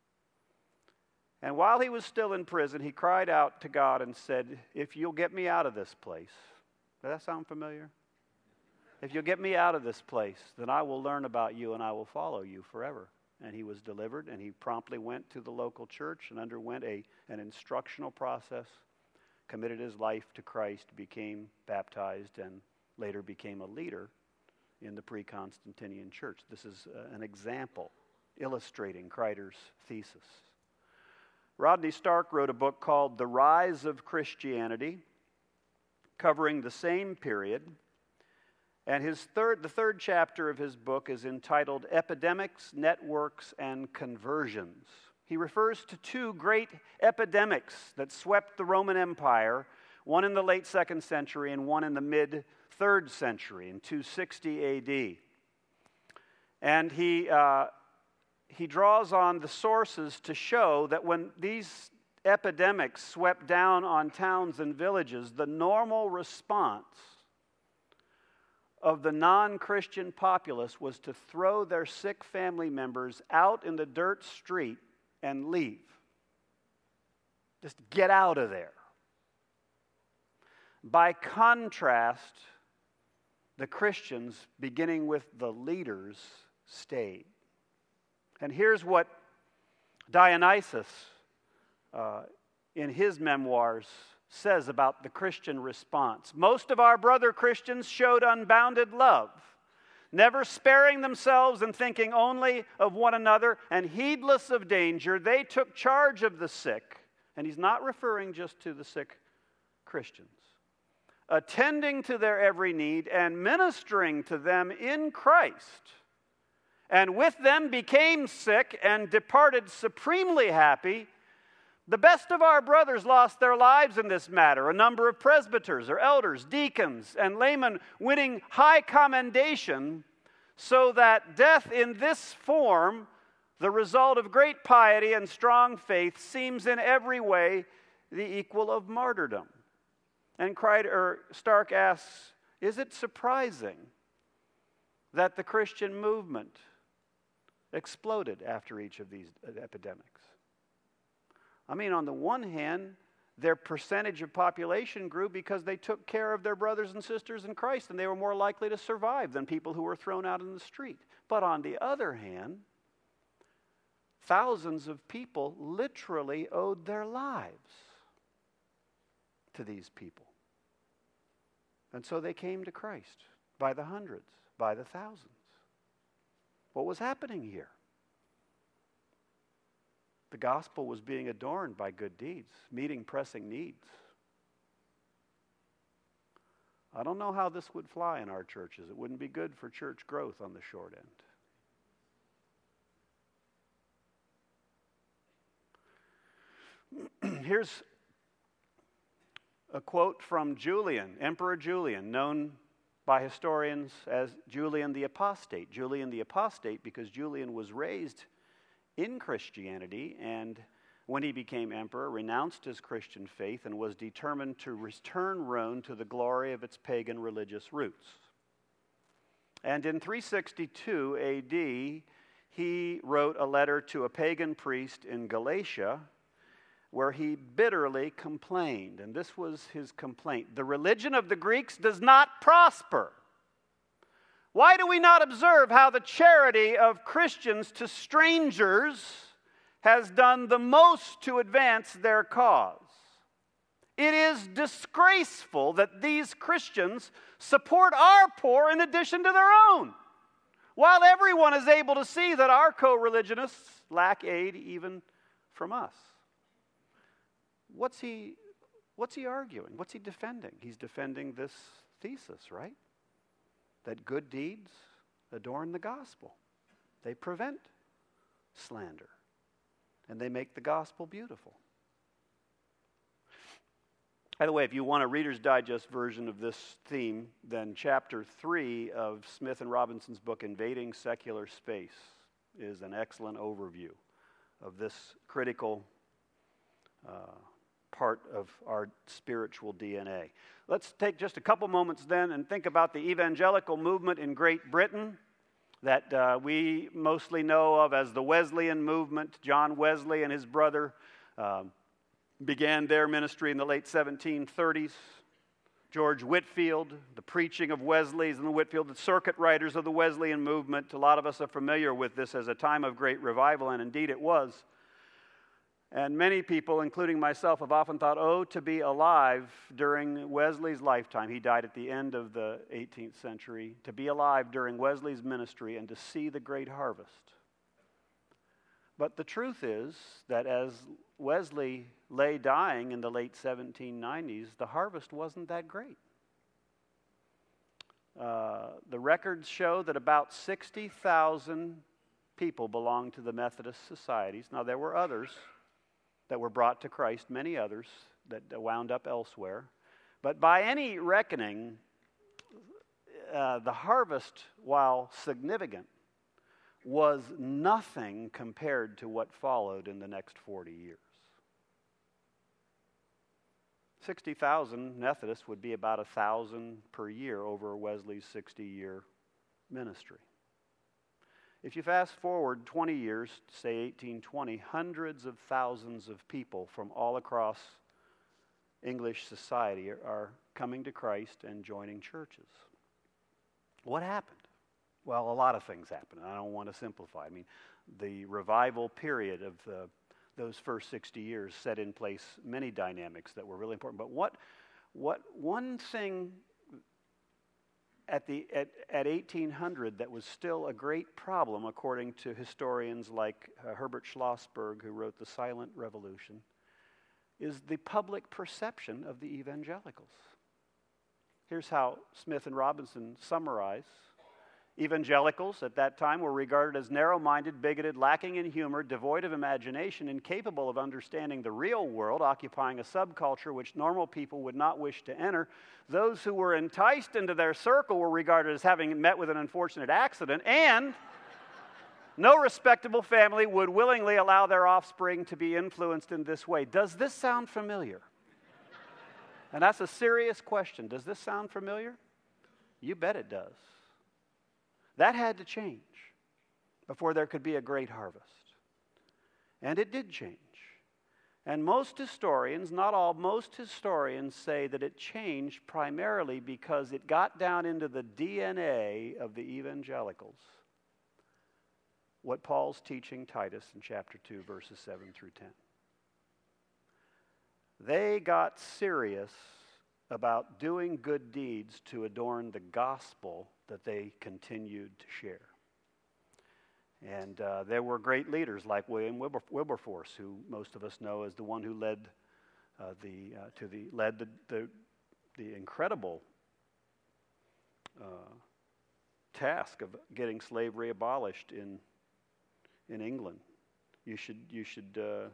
And while he was still in prison, he cried out to God and said, if you'll get me out of this place. Does that sound familiar? If you'll get me out of this place, then I will learn about you and I will follow you forever. And he was delivered, and he promptly went to the local church and underwent a, an instructional process, committed his life to Christ, became baptized, and later became a leader in the pre-Constantinian church. This is uh, an example illustrating Kreider's thesis. Rodney Stark wrote a book called The Rise of Christianity, covering the same period. And his third, the third chapter of his book is entitled Epidemics, Networks, and Conversions. He refers to two great epidemics that swept the Roman Empire, one in the late second century and one in the mid-third century in two sixty A D. And he, uh, he draws on the sources to show that when these epidemics swept down on towns and villages, the normal response of the non-Christian populace was to throw their sick family members out in the dirt street and leave. Just get out of there. By contrast, the Christians, beginning with the leaders, stayed. And here's what Dionysius, uh, in his memoirs, says about the Christian response. Most of our brother Christians showed unbounded love, never sparing themselves and thinking only of one another, and heedless of danger, they took charge of the sick. And he's not referring just to the sick Christians. Attending to their every need and ministering to them in Christ. And with them became sick and departed supremely happy. The best of our brothers lost their lives in this matter, a number of presbyters or elders, deacons, and laymen winning high commendation, so that death in this form, the result of great piety and strong faith, seems in every way the equal of martyrdom. And Kreider, Stark asks, is it surprising that the Christian movement exploded after each of these epidemics? I mean, on the one hand, their percentage of population grew because they took care of their brothers and sisters in Christ, and they were more likely to survive than people who were thrown out in the street. But on the other hand, thousands of people literally owed their lives to these people. And so they came to Christ by the hundreds, by the thousands. What was happening here? The gospel was being adorned by good deeds, meeting pressing needs. I don't know how this would fly in our churches. It wouldn't be good for church growth on the short end. Here's a quote from Julian, Emperor Julian, known by historians as Julian the Apostate. Julian the Apostate because Julian was raised in Christianity, and when he became emperor, renounced his Christian faith and was determined to return Rome to the glory of its pagan religious roots. And in three sixty-two A D, he wrote a letter to a pagan priest in Galatia where he bitterly complained, and this was his complaint: the religion of the Greeks does not prosper. Why do we not observe how the charity of Christians to strangers has done the most to advance their cause? It is disgraceful that these Christians support our poor in addition to their own, while everyone is able to see that our co-religionists lack aid even from us. What's he, what's he arguing? What's he defending? He's defending this thesis, right? That good deeds adorn the gospel. They prevent slander, and they make the gospel beautiful. By the way, if you want a Reader's Digest version of this theme, then chapter three of Smith and Robinson's book, Invading Secular Space, is an excellent overview of this critical uh, part of our spiritual D N A. Let's take just a couple moments then and think about the evangelical movement in Great Britain that uh, we mostly know of as the Wesleyan movement. John Wesley and his brother um, began their ministry in the late seventeen thirties. George Whitefield, the preaching of Wesley's and the Whitefield, the circuit riders of the Wesleyan movement. A lot of us are familiar with this as a time of great revival, and indeed it was. And many people, including myself, have often thought, oh, to be alive during Wesley's lifetime. He died at the end of the eighteenth century. To be alive during Wesley's ministry and to see the great harvest. But the truth is that as Wesley lay dying in the late seventeen nineties, the harvest wasn't that great. Uh, the records show that about sixty thousand people belonged to the Methodist societies. Now, there were others that were brought to Christ, many others that wound up elsewhere. But by any reckoning, uh, the harvest, while significant, was nothing compared to what followed in the next forty years. sixty thousand Methodists would be about one thousand per year over Wesley's sixty-year ministry. If you fast forward twenty years, say eighteen twenty, hundreds of thousands of people from all across English society are, are coming to Christ and joining churches. What happened? Well, a lot of things happened. I don't want to simplify. I mean, the revival period of the, those first sixty years set in place many dynamics that were really important. But what, what one thing At, the, at, at eighteen hundred, that was still a great problem, according to historians like uh, Herbert Schlossberg, who wrote The Silent Revolution, is the public perception of the evangelicals. Here's how Smith and Robinson summarize. Evangelicals at that time were regarded as narrow-minded, bigoted, lacking in humor, devoid of imagination, incapable of understanding the real world, occupying a subculture which normal people would not wish to enter. Those who were enticed into their circle were regarded as having met with an unfortunate accident, and no respectable family would willingly allow their offspring to be influenced in this way. Does this sound familiar? And that's a serious question. Does this sound familiar? You bet it does. That had to change before there could be a great harvest. And it did change. And most historians, not all, most historians say that it changed primarily because it got down into the D N A of the evangelicals what Paul's teaching Titus in chapter two, verses seven through ten. They got serious about doing good deeds to adorn the gospel that they continued to share. And uh, there were great leaders like William Wilber, Wilberforce, who most of us know as the one who led uh, the uh, to the led the the, the incredible uh, task of getting slavery abolished in in England. You should you should uh,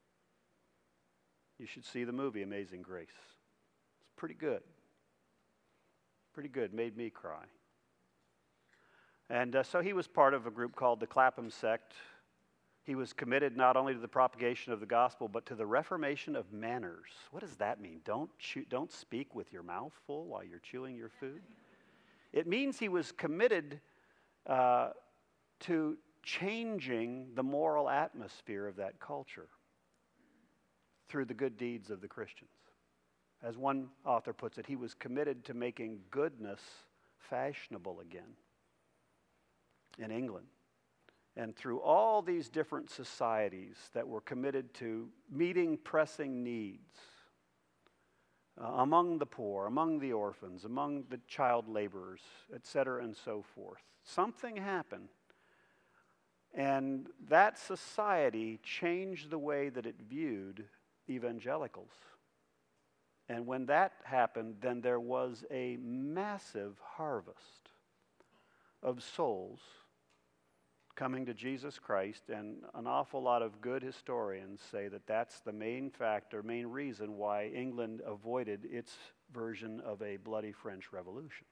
you should see the movie Amazing Grace. It's pretty good. Pretty good. Made me cry. And uh, so he was part of a group called the Clapham Sect. He was committed not only to the propagation of the gospel, but to the reformation of manners. What does that mean? Don't chew, don't speak with your mouth full while you're chewing your food. It means he was committed uh, to changing the moral atmosphere of that culture through the good deeds of the Christians. As one author puts it, he was committed to making goodness fashionable again in England. And through all these different societies that were committed to meeting pressing needs uh, among the poor, among the orphans, among the child laborers, et cetera, and so forth, something happened. And that society changed the way that it viewed evangelicals. And when that happened, then there was a massive harvest of souls coming to Jesus Christ, and an awful lot of good historians say that that's the main factor, main reason why England avoided its version of a bloody French Revolution.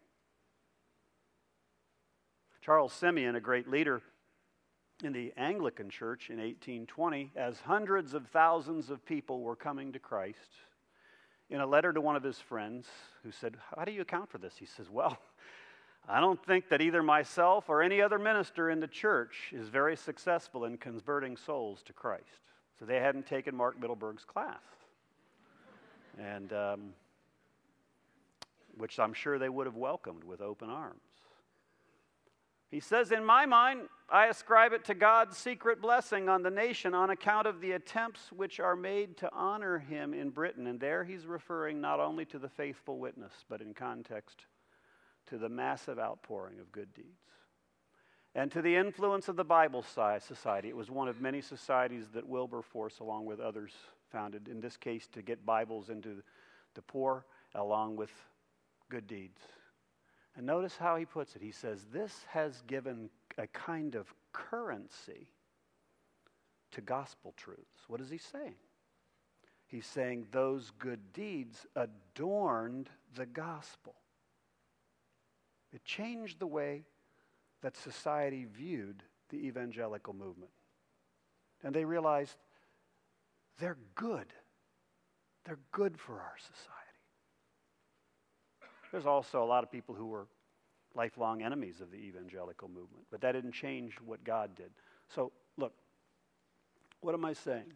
Charles Simeon, a great leader in the Anglican Church in eighteen twenty, as hundreds of thousands of people were coming to Christ, in a letter to one of his friends who said, "How do you account for this?" He says, "Well, I don't think that either myself or any other minister in the church is very successful in converting souls to Christ." So they hadn't taken Mark Middleburg's class, and um, which I'm sure they would have welcomed with open arms. He says, "In my mind, I ascribe it to God's secret blessing on the nation on account of the attempts which are made to honor him in Britain." And there he's referring not only to the faithful witness, but in context to the massive outpouring of good deeds. And to the influence of the Bible Society. It was one of many societies that Wilberforce, along with others, founded, in this case to get Bibles into the poor, along with good deeds. And notice how he puts it. He says, this has given a kind of currency to gospel truths. What is he saying? He's saying those good deeds adorned the gospel. It changed the way that society viewed the evangelical movement. And they realized they're good. They're good for our society. There's also a lot of people who were lifelong enemies of the evangelical movement, but that didn't change what God did. So, look, what am I saying?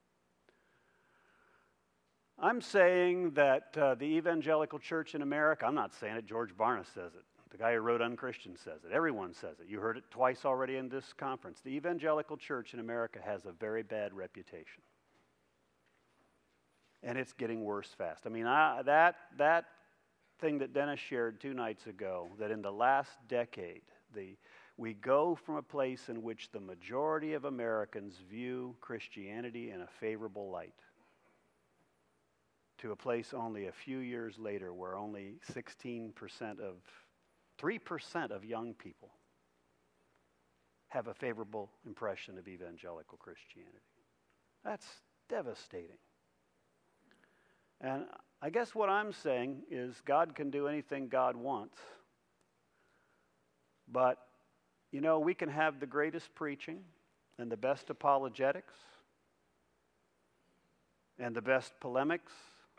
I'm saying that uh, the evangelical church in America, I'm not saying it, George Barna says it. The guy who wrote Unchristian says it. Everyone says it. You heard it twice already in this conference. The evangelical church in America has a very bad reputation. And it's getting worse fast. I mean, I, that that thing that Dennis shared two nights ago, that in the last decade, the we go from a place in which the majority of Americans view Christianity in a favorable light to a place only a few years later where only sixteen percent of three percent of young people have a favorable impression of evangelical Christianity. That's devastating. And I guess what I'm saying is God can do anything God wants. But, you know, we can have the greatest preaching and the best apologetics and the best polemics,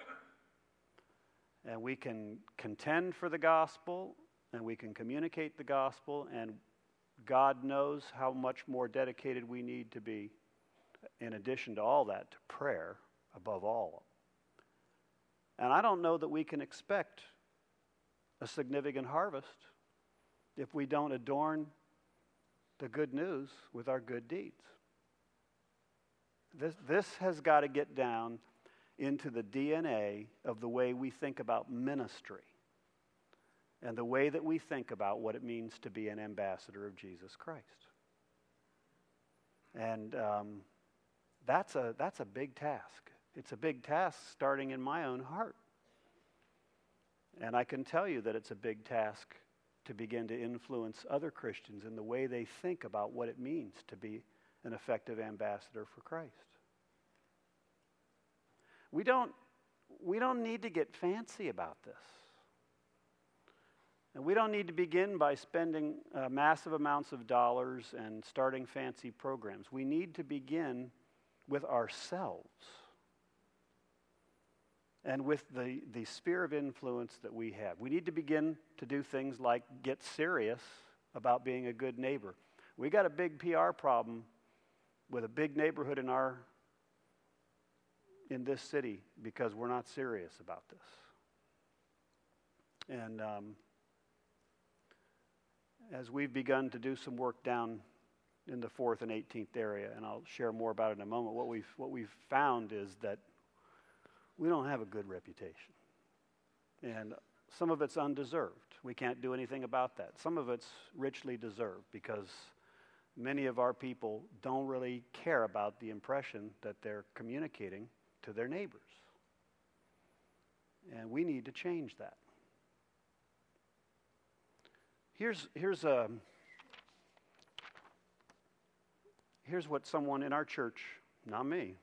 and we can contend for the gospel, and we can communicate the gospel, and God knows how much more dedicated we need to be, in addition to all that, to prayer above all. And I don't know that we can expect a significant harvest if we don't adorn the good news with our good deeds. This, this has got to get down into the D N A of the way we think about ministry and the way that we think about what it means to be an ambassador of Jesus Christ. And um, that's a that's a big task. It's a big task starting in my own heart. And I can tell you that it's a big task to begin to influence other Christians in the way they think about what it means to be an effective ambassador for Christ. We don't, we don't need to get fancy about this. And we don't need to begin by spending uh, massive amounts of dollars and starting fancy programs. We need to begin with ourselves and with the, the sphere of influence that we have. We need to begin to do things like get serious about being a good neighbor. We got a big P R problem with a big neighborhood in our in this city because we're not serious about this. And um, as we've begun to do some work down in the fourth and eighteenth area, and I'll share more about it in a moment, what we've what we've found is that we don't have a good reputation. And some of it's undeserved. We can't do anything about that. Some of it's richly deserved because many of our people don't really care about the impression that they're communicating to their neighbors. And we need to change that. Here's, here's, a, here's what someone in our church, not me,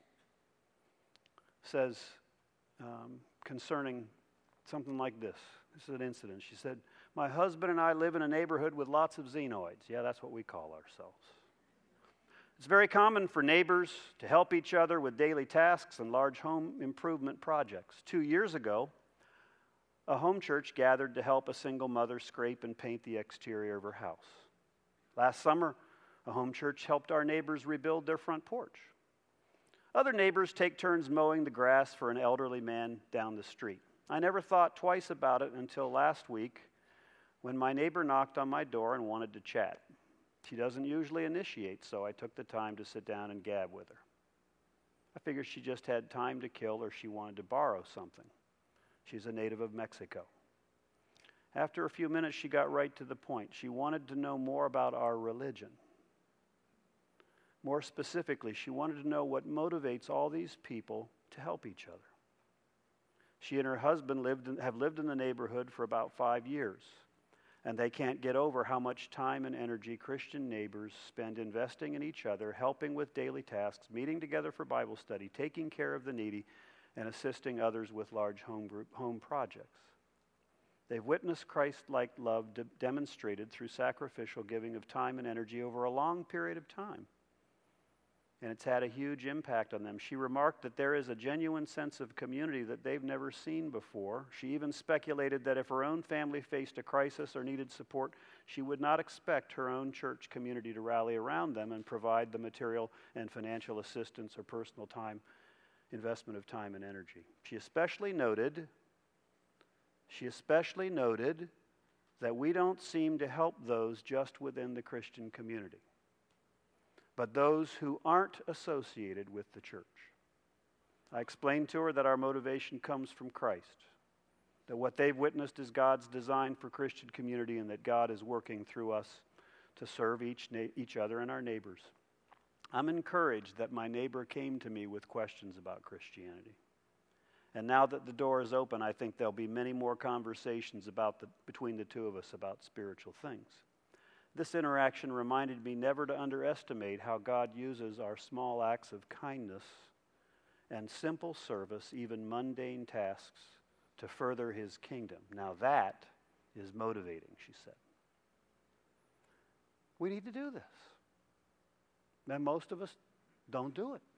says um, concerning something like this. This is an incident. She said, "My husband and I live in a neighborhood with lots of xenoids." Yeah, that's what we call ourselves. It's very common for neighbors to help each other with daily tasks and large home improvement projects. Two years ago, a home church gathered to help a single mother scrape and paint the exterior of her house. Last summer, a home church helped our neighbors rebuild their front porch. Other neighbors take turns mowing the grass for an elderly man down the street. I never thought twice about it until last week when my neighbor knocked on my door and wanted to chat. She doesn't usually initiate, so I took the time to sit down and gab with her. I figured she just had time to kill or she wanted to borrow something. She's a native of Mexico. After a few minutes, she got right to the point. She wanted to know more about our religion. More specifically, she wanted to know what motivates all these people to help each other. She and her husband lived in, have lived in the neighborhood for about five years, and they can't get over how much time and energy Christian neighbors spend investing in each other, helping with daily tasks, meeting together for Bible study, taking care of the needy, and assisting others with large home group home projects. They've witnessed Christ-like love de- demonstrated through sacrificial giving of time and energy over a long period of time. And it's had a huge impact on them. She remarked that there is a genuine sense of community that they've never seen before. She even speculated that if her own family faced a crisis or needed support, she would not expect her own church community to rally around them and provide the material and financial assistance or personal time, investment of time and energy. She especially noted, she especially noted that we don't seem to help those just within the Christian community, but those who aren't associated with the church. I explained to her that our motivation comes from Christ, that what they've witnessed is God's design for Christian community, and that God is working through us to serve each, na- each other and our neighbors. I'm encouraged that my neighbor came to me with questions about Christianity. And now that the door is open, I think there'll be many more conversations about the, between the two of us about spiritual things. This interaction reminded me never to underestimate how God uses our small acts of kindness and simple service, even mundane tasks, to further his kingdom. Now that is motivating, she said. We need to do this. And most of us don't do it.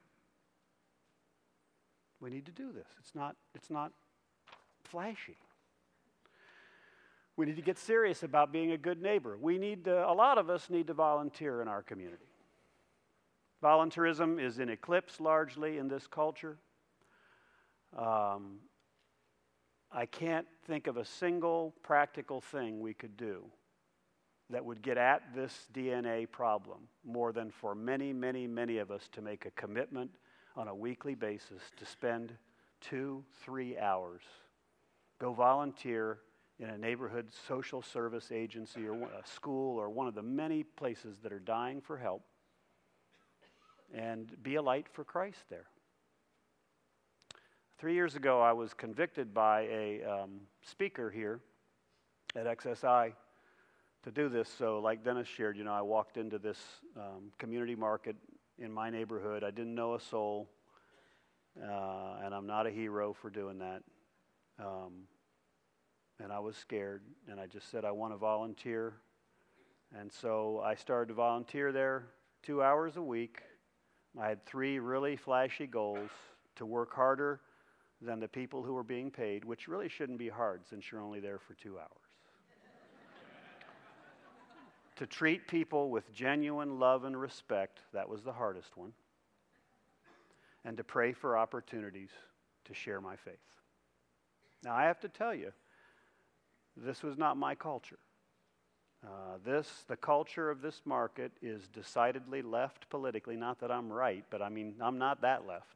We need to do this. It's not, it's not flashy. We need to get serious about being a good neighbor. We need to, a lot of us need to volunteer in our community. Volunteerism is in eclipse largely in this culture. Um, I can't think of a single practical thing we could do that would get at this D N A problem more than for many, many, many of us to make a commitment on a weekly basis to spend two, three hours, go volunteer in a neighborhood social service agency or a school or one of the many places that are dying for help, and be a light for Christ there. Three years ago, I was convicted by a um, speaker here at X S I to do this. So like Dennis shared, you know, I walked into this um, community market in my neighborhood. I didn't know a soul, uh, and I'm not a hero for doing that. Um, and I was scared, and I just said, I want to volunteer. And so I started to volunteer there two hours a week. I had three really flashy goals: to work harder than the people who were being paid, which really shouldn't be hard since you're only there for two hours. To treat people with genuine love and respect, that was the hardest one. And to pray for opportunities to share my faith. Now, I have to tell you, this was not my culture. Uh, this, the culture of this market is decidedly left politically. Not that I'm right, but I mean, I'm not that left.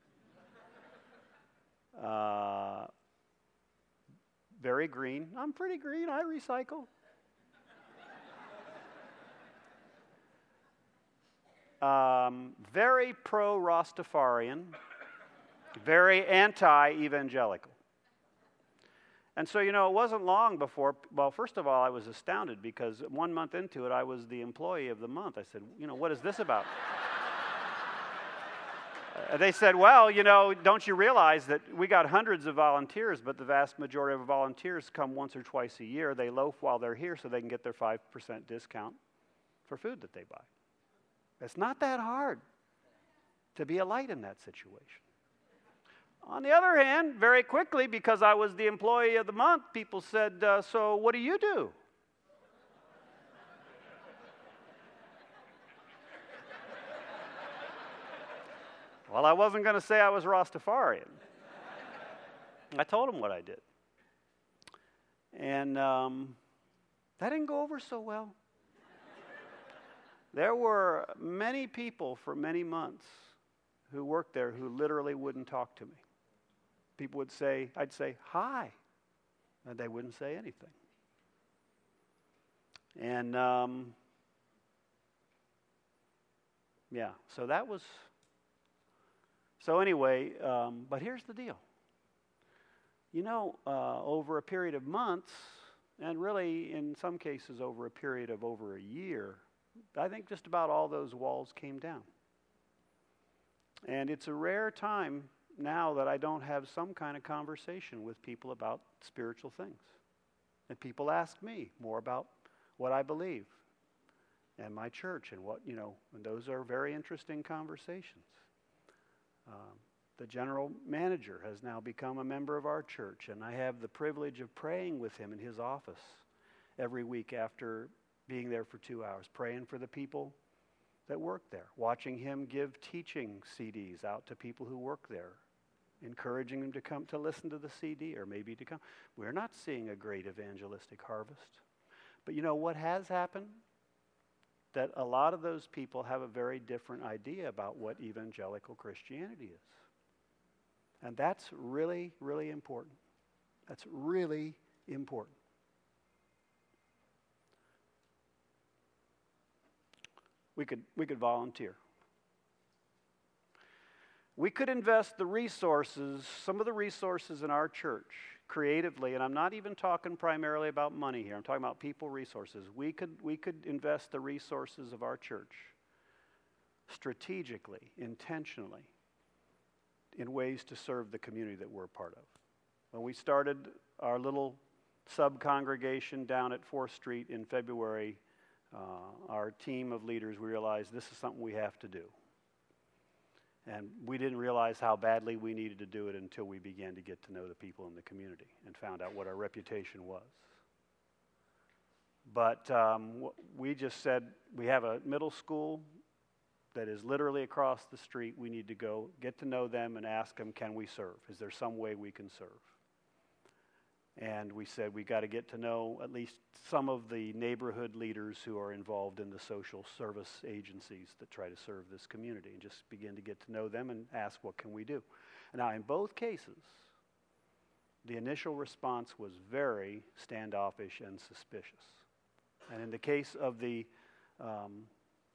Uh, very green. I'm pretty green. I recycle. Um, very pro-Rastafarian, very anti-evangelical. And so, you know, it wasn't long before, well, first of all, I was astounded because one month into it, I was the employee of the month. I said, you know, what is this about? uh, they said, well, you know, don't you realize that we got hundreds of volunteers, but the vast majority of volunteers come once or twice a year. They loaf while they're here so they can get their five percent discount for food that they buy. It's not that hard to be a light in that situation. On the other hand, very quickly, because I was the employee of the month, people said, uh, so what do you do? Well, I wasn't going to say I was Rastafarian. I told them what I did. And um, that didn't go over so well. There were many people for many months who worked there who literally wouldn't talk to me. People would say, I'd say, hi, and they wouldn't say anything. And, um, yeah, so that was, so anyway, um, but here's the deal. You know, uh, over a period of months, and really in some cases over a period of over a year, I think just about all those walls came down. And it's a rare time now that I don't have some kind of conversation with people about spiritual things. And people ask me more about what I believe and my church and what, you know, and those are very interesting conversations. Um, the general manager has now become a member of our church, and I have the privilege of praying with him in his office every week after being there for two hours, praying for the people that work there, watching him give teaching C Ds out to people who work there, encouraging them to come to listen to the C D or maybe to come. We're not seeing a great evangelistic harvest. But you know what has happened? That a lot of those people have a very different idea about what evangelical Christianity is. And that's really, really important. That's really important. We could, we could volunteer. We could invest the resources, some of the resources in our church creatively, and I'm not even talking primarily about money here. I'm talking about people resources. We could, we could invest the resources of our church strategically, intentionally, in ways to serve the community that we're a part of. When we started our little sub-congregation down at fourth Street in February, Uh, our team of leaders, we realized this is something we have to do. And we didn't realize how badly we needed to do it until we began to get to know the people in the community and found out what our reputation was. But um, we just said, we have a middle school that is literally across the street. We need to go get to know them and ask them, can we serve? Is there some way we can serve? And we said we got to get to know at least some of the neighborhood leaders who are involved in the social service agencies that try to serve this community and just begin to get to know them and ask, what can we do? Now, in both cases, the initial response was very standoffish and suspicious. And in the case of the um,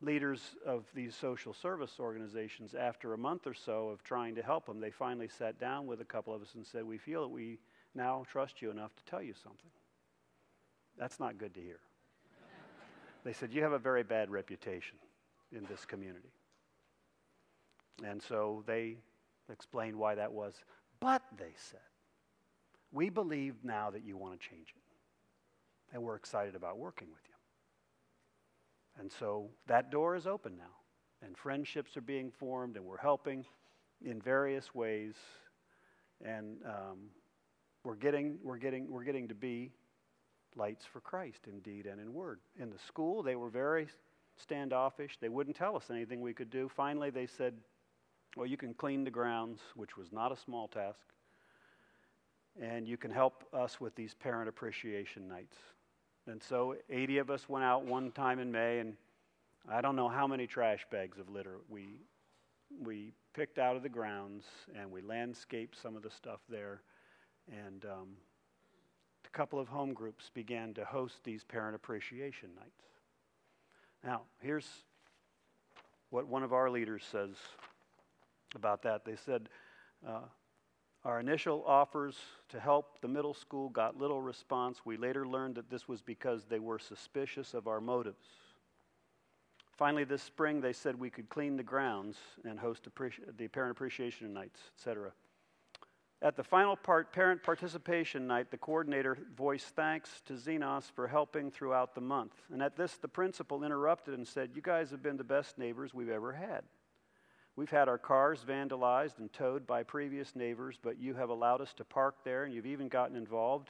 leaders of these social service organizations, after a month or so of trying to help them, they finally sat down with a couple of us and said, we feel that we now trust you enough to tell you something. That's not good to hear. They said, you have a very bad reputation in this community. And so they explained why that was. But, they said, we believe now that you want to change it. And we're excited about working with you. And so that door is open now. And friendships are being formed, and we're helping in various ways. And um, we're getting we're getting we're getting to be lights for Christ in deed and in word. In the school, they were very standoffish. They wouldn't tell us anything we could do. Finally, they said, well, you can clean the grounds, which was not a small task. And you can help us with these parent appreciation nights. And so eighty of us went out one time in May, and I don't know how many trash bags of litter we we picked out of the grounds, and we landscaped some of the stuff there. And um, a couple of home groups began to host these parent appreciation nights. Now, here's what one of our leaders says about that. They said, uh, our initial offers to help the middle school got little response. We later learned that this was because they were suspicious of our motives. Finally, this spring, they said we could clean the grounds and host appreci- the parent appreciation nights, et cetera. At the final part, parent participation night, the coordinator voiced thanks to Xenos for helping throughout the month. And at this, the principal interrupted and said, you guys have been the best neighbors we've ever had. We've had our cars vandalized and towed by previous neighbors, but you have allowed us to park there, and you've even gotten involved.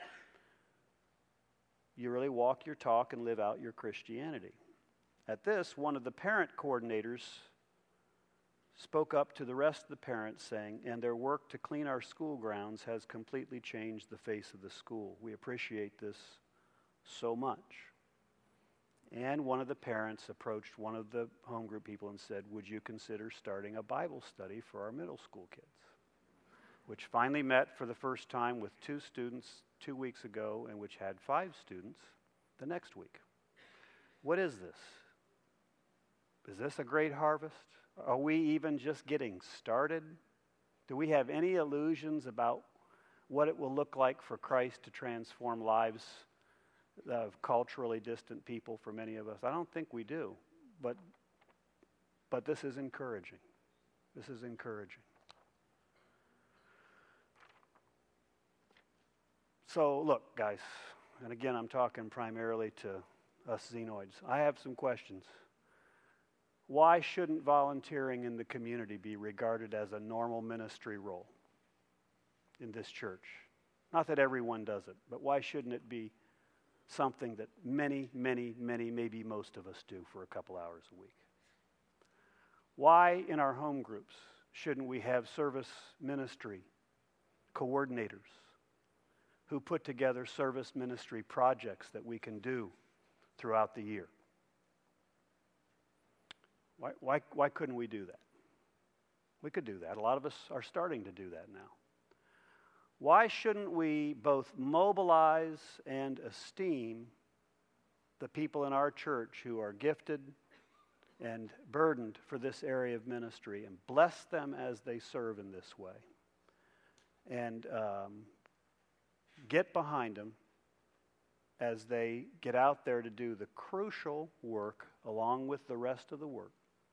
You really walk your talk and live out your Christianity. At this, one of the parent coordinators spoke up to the rest of the parents, saying, and their work to clean our school grounds has completely changed the face of the school. We appreciate this so much. And one of the parents approached one of the home group people and said, would you consider starting a Bible study for our middle school kids? Which finally met for the first time with two students two weeks ago, and which had five students the next week. What is this? Is this a great harvest? Are we even just getting started? Do we have any illusions about what it will look like for Christ to transform lives of culturally distant people for many of us? I don't think we do, but but this is encouraging. This is encouraging. So look, guys, and again, I'm talking primarily to us Xenoids. I have some questions. Why shouldn't volunteering in the community be regarded as a normal ministry role in this church? Not that everyone does it, but why shouldn't it be something that many, many, many, maybe most of us do for a couple hours a week? Why in our home groups shouldn't we have service ministry coordinators who put together service ministry projects that we can do throughout the year? Why, why, why couldn't we do that? We could do that. A lot of us are starting to do that now. Why shouldn't we both mobilize and esteem the people in our church who are gifted and burdened for this area of ministry, and bless them as they serve in this way? And um, get behind them as they get out there to do the crucial work along with the rest of the work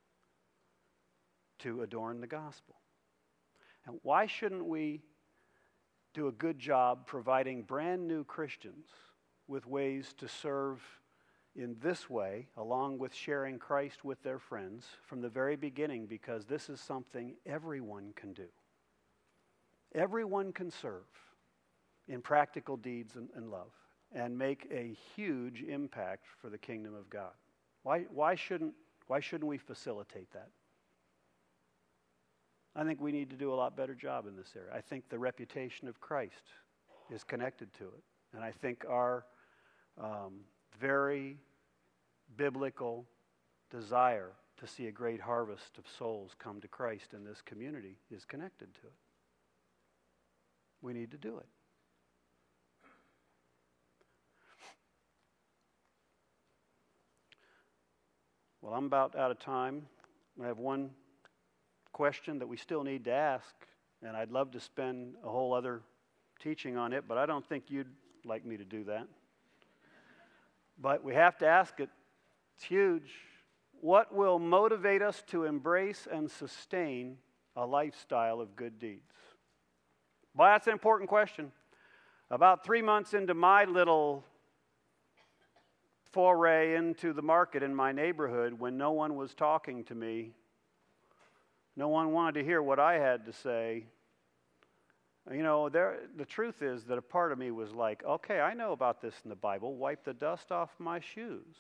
to adorn the gospel. And why shouldn't we do a good job providing brand new Christians with ways to serve in this way, along with sharing Christ with their friends from the very beginning, because this is something everyone can do. Everyone can serve in practical deeds and, and love and make a huge impact for the kingdom of God. Why, why shouldn't, why shouldn't we facilitate that? I think we need to do a lot better job in this area. I think the reputation of Christ is connected to it. And I think our um, very biblical desire to see a great harvest of souls come to Christ in this community is connected to it. We need to do it. Well, I'm about out of time. I have one question that we still need to ask, and I'd love to spend a whole other teaching on it, but I don't think you'd like me to do that. But we have to ask it. It's huge. What will motivate us to embrace and sustain a lifestyle of good deeds? Well, that's an important question. About three months into my little foray into the market in my neighborhood, when no one was talking to me, no one wanted to hear what I had to say, you know, there, the truth is that a part of me was like, okay, I know about this in the Bible. Wipe the dust off my shoes.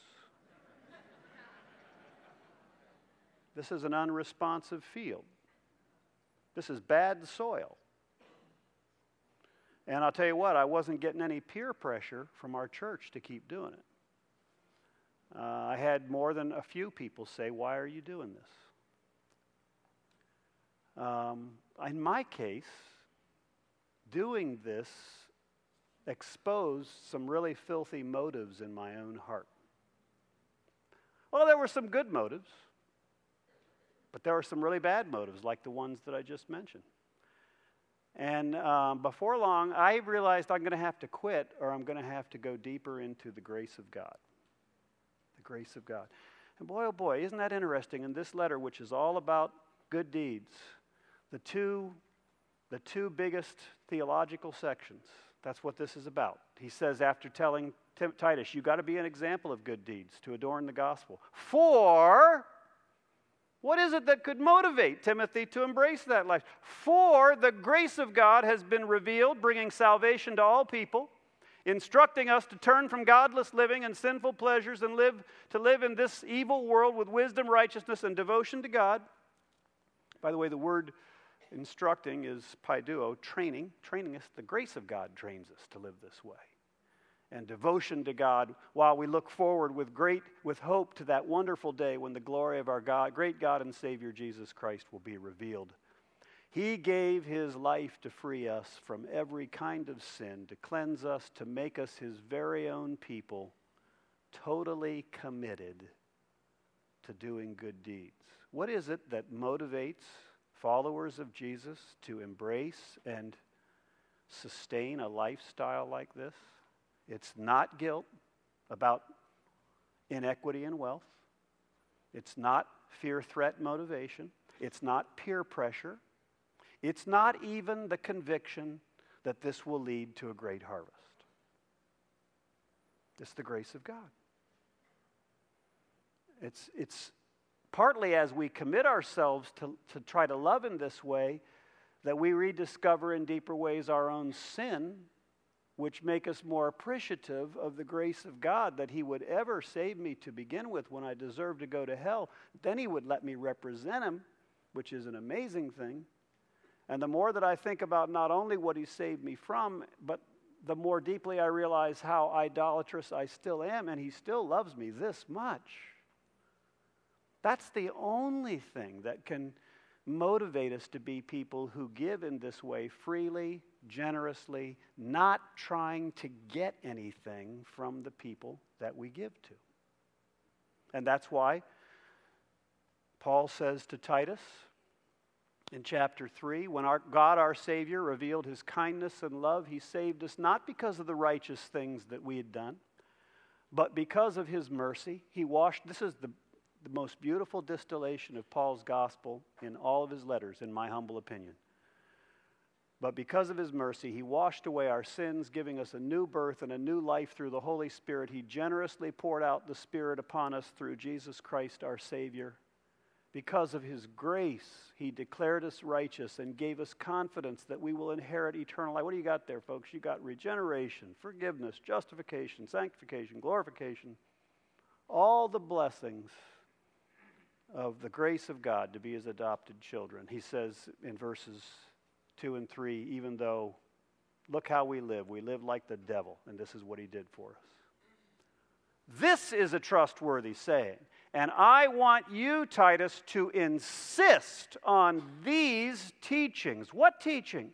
This is an unresponsive field. This is bad soil. And I'll tell you what, I wasn't getting any peer pressure from our church to keep doing it. Uh, I had more than a few people say, why are you doing this? Um, in my case, doing this exposed some really filthy motives in my own heart. Well, there were some good motives, but there were some really bad motives, like the ones that I just mentioned. And um, before long, I realized I'm going to have to quit, or I'm going to have to go deeper into the grace of God. The grace of God. And boy, oh boy, isn't that interesting? In this letter, which is all about good deeds, the two, the two biggest theological sections, that's what this is about. He says, after telling Tim, Titus, you've got to be an example of good deeds to adorn the gospel. For... what is it that could motivate Timothy to embrace that life? For the grace of God has been revealed, bringing salvation to all people, instructing us to turn from godless living and sinful pleasures and live to live in this evil world with wisdom, righteousness, and devotion to God. By the way, the word instructing is paiduo, training. Training us, the grace of God trains us to live this way. And devotion to God, while we look forward with great, with hope to that wonderful day when the glory of our God, great God and Savior Jesus Christ will be revealed. He gave His life to free us from every kind of sin, to cleanse us, to make us His very own people, totally committed to doing good deeds. What is it that motivates followers of Jesus to embrace and sustain a lifestyle like this? It's not guilt about inequity in wealth. It's not fear, threat, motivation. It's not peer pressure. It's not even the conviction that this will lead to a great harvest. It's the grace of God. It's, it's partly as we commit ourselves to, to try to love in this way that we rediscover in deeper ways our own sin, which make us more appreciative of the grace of God, that He would ever save me to begin with when I deserved to go to hell. Then He would let me represent Him, which is an amazing thing. And the more that I think about not only what He saved me from, but the more deeply I realize how idolatrous I still am, and He still loves me this much. That's the only thing that can motivate us to be people who give in this way freely, generously, not trying to get anything from the people that we give to. And that's why Paul says to Titus in chapter three, when our God, our Savior, revealed His kindness and love, He saved us not because of the righteous things that we had done, but because of His mercy. He washed, this is the the most beautiful distillation of Paul's gospel in all of his letters, in my humble opinion. But because of His mercy, He washed away our sins, giving us a new birth and a new life through the Holy Spirit. He generously poured out the Spirit upon us through Jesus Christ, our Savior. Because of His grace, He declared us righteous and gave us confidence that we will inherit eternal life. What do you got there, folks? You got regeneration, forgiveness, justification, sanctification, glorification, all the blessings of the grace of God to be His adopted children. He says in verses two and three, even though, look how we live. We live like the devil, and this is what He did for us. This is a trustworthy saying, and I want you, Titus, to insist on these teachings. What teachings?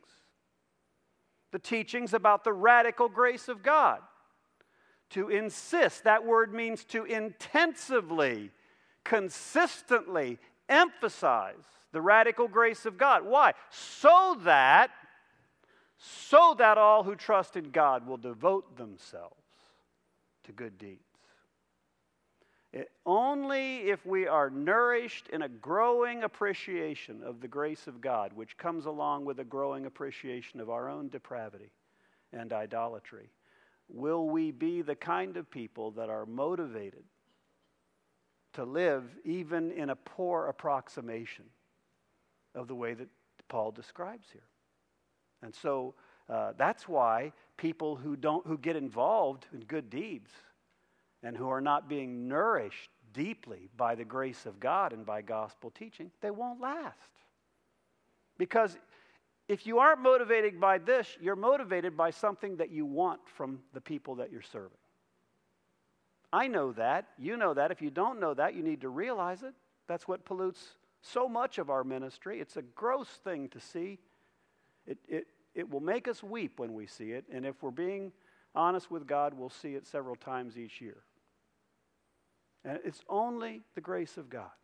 The teachings about the radical grace of God. To insist, that word means to intensively consistently emphasize the radical grace of God. Why? So that, so that all who trust in God will devote themselves to good deeds. It, only if we are nourished in a growing appreciation of the grace of God, which comes along with a growing appreciation of our own depravity and idolatry, will we be the kind of people that are motivated to live even in a poor approximation of the way that Paul describes here. And so uh, that's why people who don't, who get involved in good deeds and who are not being nourished deeply by the grace of God and by gospel teaching, they won't last. Because if you aren't motivated by this, you're motivated by something that you want from the people that you're serving. I know that. You know that. If you don't know that, you need to realize it. That's what pollutes so much of our ministry. It's a gross thing to see. It, it, it will make us weep when we see it. And if we're being honest with God, we'll see it several times each year. And it's only the grace of God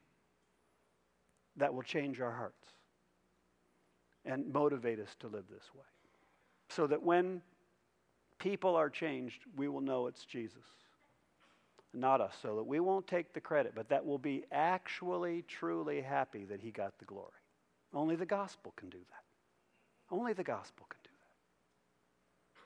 that will change our hearts and motivate us to live this way. So that when people are changed, we will know it's Jesus, not us. So that we won't take the credit, but that we'll be actually, truly happy that he got the glory. Only the gospel can do that. Only the gospel can do that.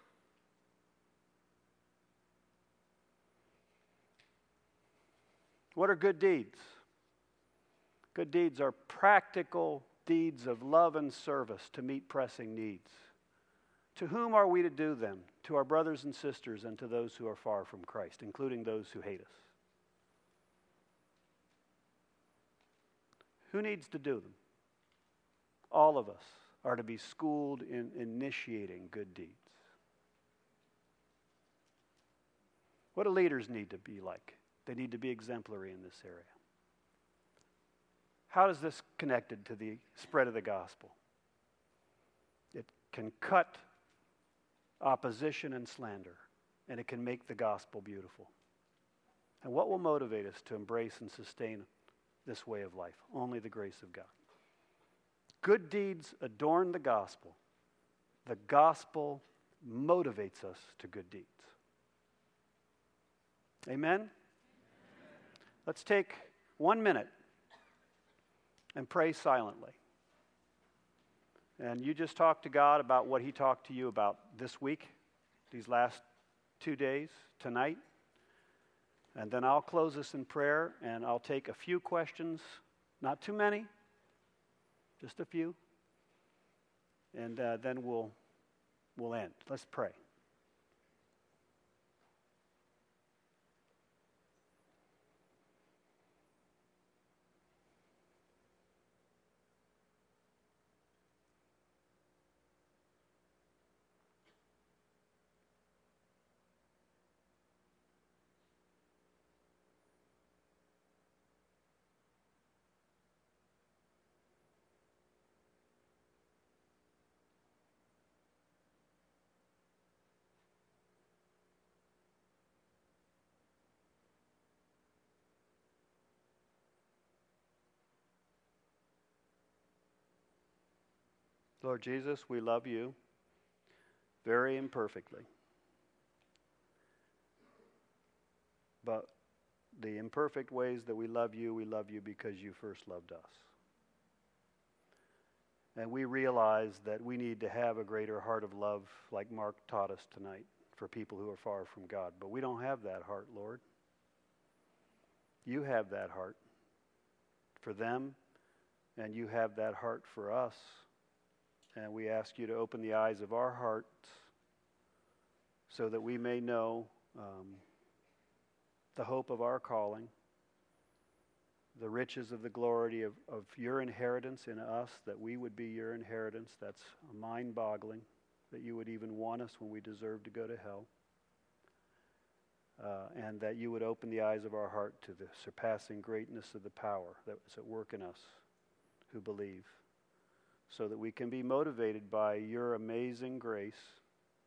What are good deeds? Good deeds are practical deeds of love and service to meet pressing needs. To whom are we to do them? To our brothers and sisters and to those who are far from Christ, including those who hate us. Who needs to do them? All of us are to be schooled in initiating good deeds. What do leaders need to be like? They need to be exemplary in this area. How is this connected to the spread of the gospel? It can cut opposition and slander, and it can make the gospel beautiful. And what will motivate us to embrace and sustain this way of life? Only the grace of God. Good deeds adorn the gospel. The gospel motivates us to good deeds. Amen? Let's take one minute and pray silently. And you just talk to God about what he talked to you about this week, these last two days, tonight. And then I'll close this in prayer, and I'll take a few questions, not too many, just a few. And uh, then we'll, we'll end. Let's pray. Lord Jesus, we love you very imperfectly. But the imperfect ways that we love you, we love you because you first loved us. And we realize that we need to have a greater heart of love like Mark taught us tonight for people who are far from God. But we don't have that heart, Lord. You have that heart for them, and you have that heart for us. And we ask you to open the eyes of our hearts so that we may know um, the hope of our calling, the riches of the glory of, of your inheritance in us, that we would be your inheritance. That's mind-boggling, that you would even want us when we deserve to go to hell. Uh, and that you would open the eyes of our heart to the surpassing greatness of the power that is at work in us who believe, so that we can be motivated by your amazing grace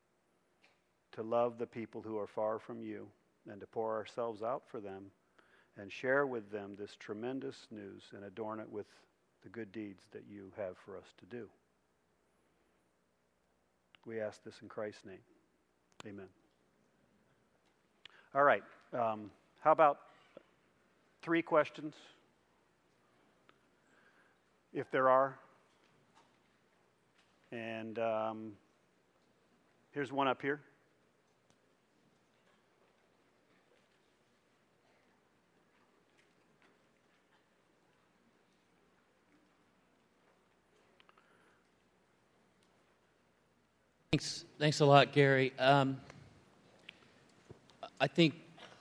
to love the people who are far from you and to pour ourselves out for them and share with them this tremendous news and adorn it with the good deeds that you have for us to do. We ask this in Christ's name. Amen. All right. Um, how about three questions, if there are? And um, here's one up here. Thanks, thanks a lot, Gary. Um, I think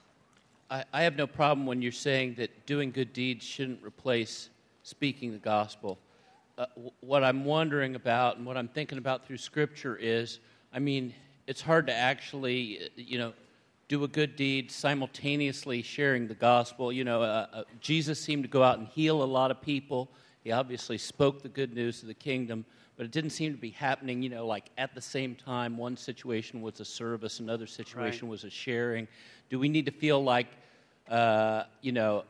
I, I have no problem when you're saying that doing good deeds shouldn't replace speaking the gospel. Uh, w- what I'm wondering about and what I'm thinking about through Scripture is, I mean, it's hard to actually, you know, do a good deed simultaneously sharing the gospel. You know, uh, uh, Jesus seemed to go out and heal a lot of people. He obviously spoke the good news of the kingdom, but it didn't seem to be happening, you know, like at the same time. One situation was a service, another situation Right. was a sharing. Do we need to feel like, uh, you know,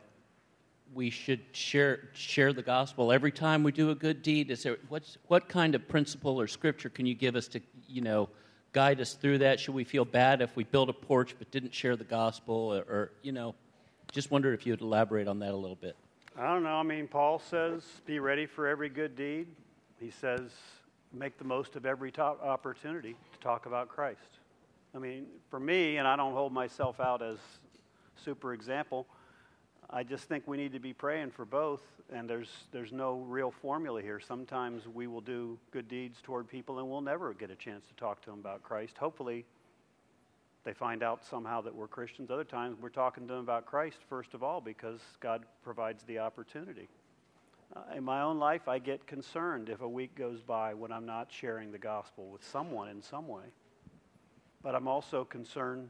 we should share share the gospel every time we do a good deed? Is there what's what kind of principle or scripture can you give us to, you know, guide us through that? Should we feel bad if we built a porch but didn't share the gospel, or, or you know, just wondered if you would elaborate on that a little bit. I don't know. I mean, Paul says, be ready for every good deed. He says, make the most of every top opportunity to talk about Christ. I mean, for me, and I don't hold myself out as super example, I just think we need to be praying for both, and there's there's no real formula here. Sometimes we will do good deeds toward people and we'll never get a chance to talk to them about Christ. Hopefully, they find out somehow that we're Christians. Other times, we're talking to them about Christ, first of all, because God provides the opportunity. Uh, in my own life, I get concerned if a week goes by when I'm not sharing the gospel with someone in some way. But I'm also concerned,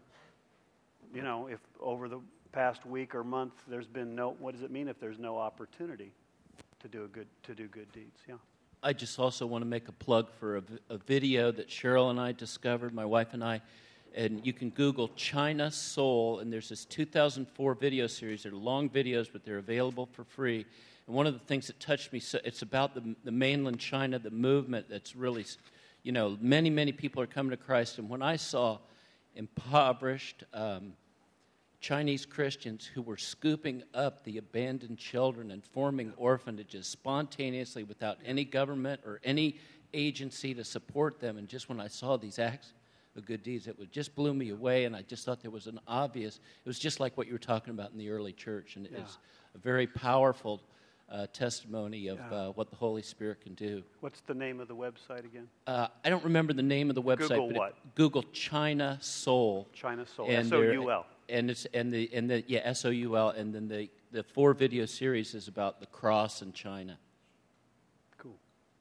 you know, if over the past week or month there's been no, what does it mean if there's no opportunity to do a good to do good deeds? Yeah. I just also want to make a plug for a, a video that Cheryl and I discovered, my wife and I, and you can Google China Soul, and there's this two thousand four video series. They're long videos, but they're available for free. And one of the things that touched me, so it's about the, the mainland China, the movement that's really, you know, many, many people are coming to Christ. And when I saw impoverished um, Chinese Christians who were scooping up the abandoned children and forming orphanages spontaneously without any government or any agency to support them, and just when I saw these acts of good deeds, it would just blew me away, and I just thought there was an obvious, it was just like what you were talking about in the early church, and Yeah. it's a very powerful uh, testimony of Yeah. uh, what the Holy Spirit can do. What's the name of the website again? Uh, I don't remember the name of the website. Google but what? It, Google China Soul. China Soul. And S O U L. there- And it's and the and the yeah S O U L, and then the the four video series is about the cross in China. Cool.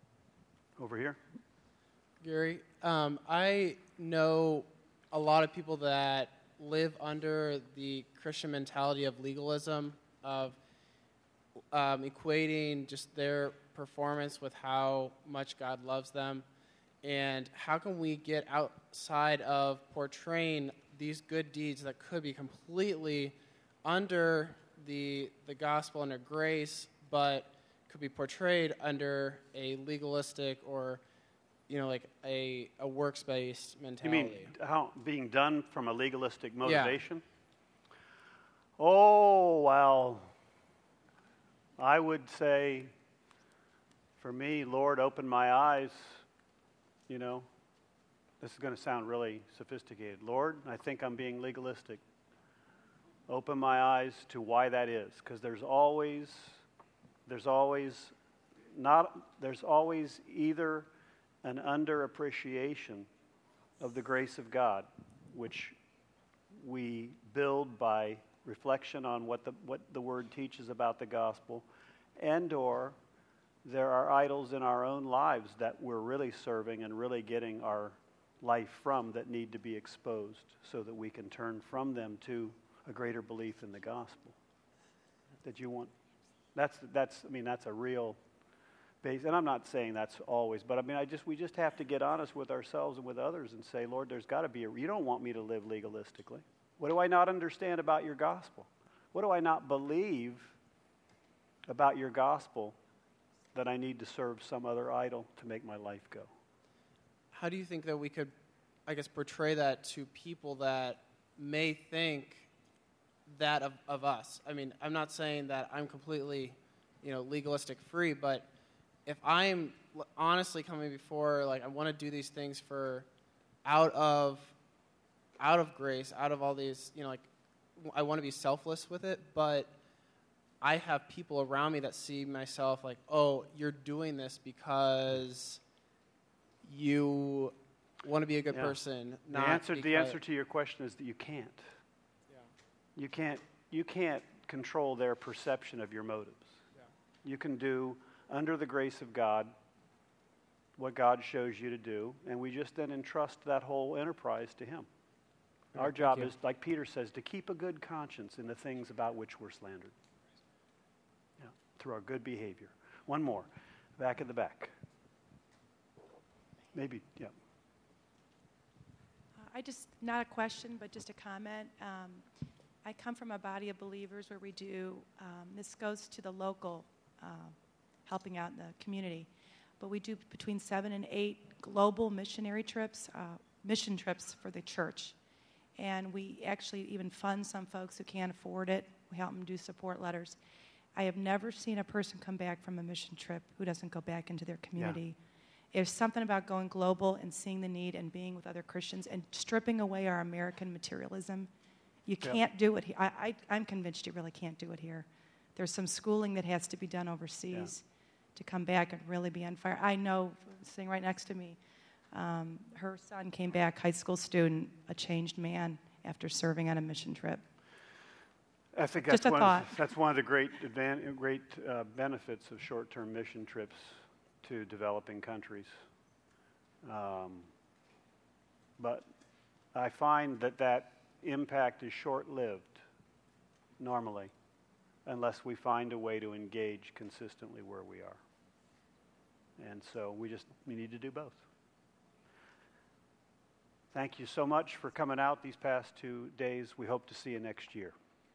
Over here. Gary, um, I know a lot of people that live under the Christian mentality of legalism, of um, equating just their performance with how much God loves them. And how can we get outside of portraying these good deeds that could be completely under the the gospel, under grace, but could be portrayed under a legalistic or, you know, like a, a works-based You mentality? mean how being done from a legalistic Yeah. motivation? Oh, well, I would say, for me, Lord, open my eyes, you know. This is going to sound really sophisticated. Lord, I think I'm being legalistic. Open my eyes to why that is, because there's always, there's always not, there's always either an underappreciation of the grace of God, which we build by reflection on what the what the Word teaches about the gospel, and or there are idols in our own lives that we're really serving and really getting our life from that need to be exposed so that we can turn from them to a greater belief in the gospel. That you want, that's, that's I mean, that's a real base, and I'm not saying that's always, but I mean, I just, we just have to get honest with ourselves and with others and say, Lord, there's got to be a, you don't want me to live legalistically. What do I not understand about your gospel? What do I not believe about your gospel that I need to serve some other idol to make my life go? How do you think that we could, I guess, portray that to people that may think that of, of us? I mean, I'm not saying that I'm completely, you know, legalistic free, but if I'm honestly coming before, like, I want to do these things for out of out of grace, out of all these, you know, like, I want to be selfless with it, but I have people around me that see myself like, oh, you're doing this because you want to be a good yeah. person. The Not answer, because... the answer to your question is that you can't. Yeah. You can't. You can't control their perception of your motives. Yeah. You can do, under the grace of God, what God shows you to do, and we just then entrust that whole enterprise to Him. Yeah, Our job you. is, like Peter says, to keep a good conscience in the things about which we're slandered. Yeah, through our good behavior. One more, back at the back. Maybe, yeah. Uh, I just, not a question, but just a comment. Um, I come from a body of believers where we do, um, this goes to the local, uh, helping out in the community, but we do between seven and eight global missionary trips, uh, mission trips for the church. And we actually even fund some folks who can't afford it. We help them do support letters. I have never seen a person come back from a mission trip who doesn't go back into their community. Yeah. There's something about going global and seeing the need and being with other Christians and stripping away our American materialism. You can't yep. do it here. I, I, I'm convinced you really can't do it here. There's some schooling that has to be done overseas yeah. to come back and really be on fire. I know, sitting right next to me, um, her son came back, high school student, a changed man after serving on a mission trip. I think that's Just a one, thought. Of, that's one of the great, advan- great uh, benefits of short-term mission trips to developing countries. Um, but I find that that impact is short-lived, normally, unless we find a way to engage consistently where we are. And so we just we need to do both. Thank you so much for coming out these past two days. We hope to see you next year.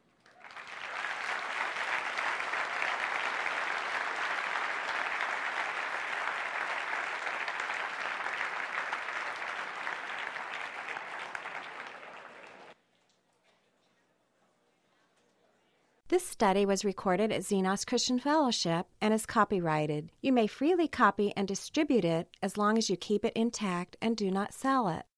This study was recorded at Xenos Christian Fellowship and is copyrighted. You may freely copy and distribute it as long as you keep it intact and do not sell it.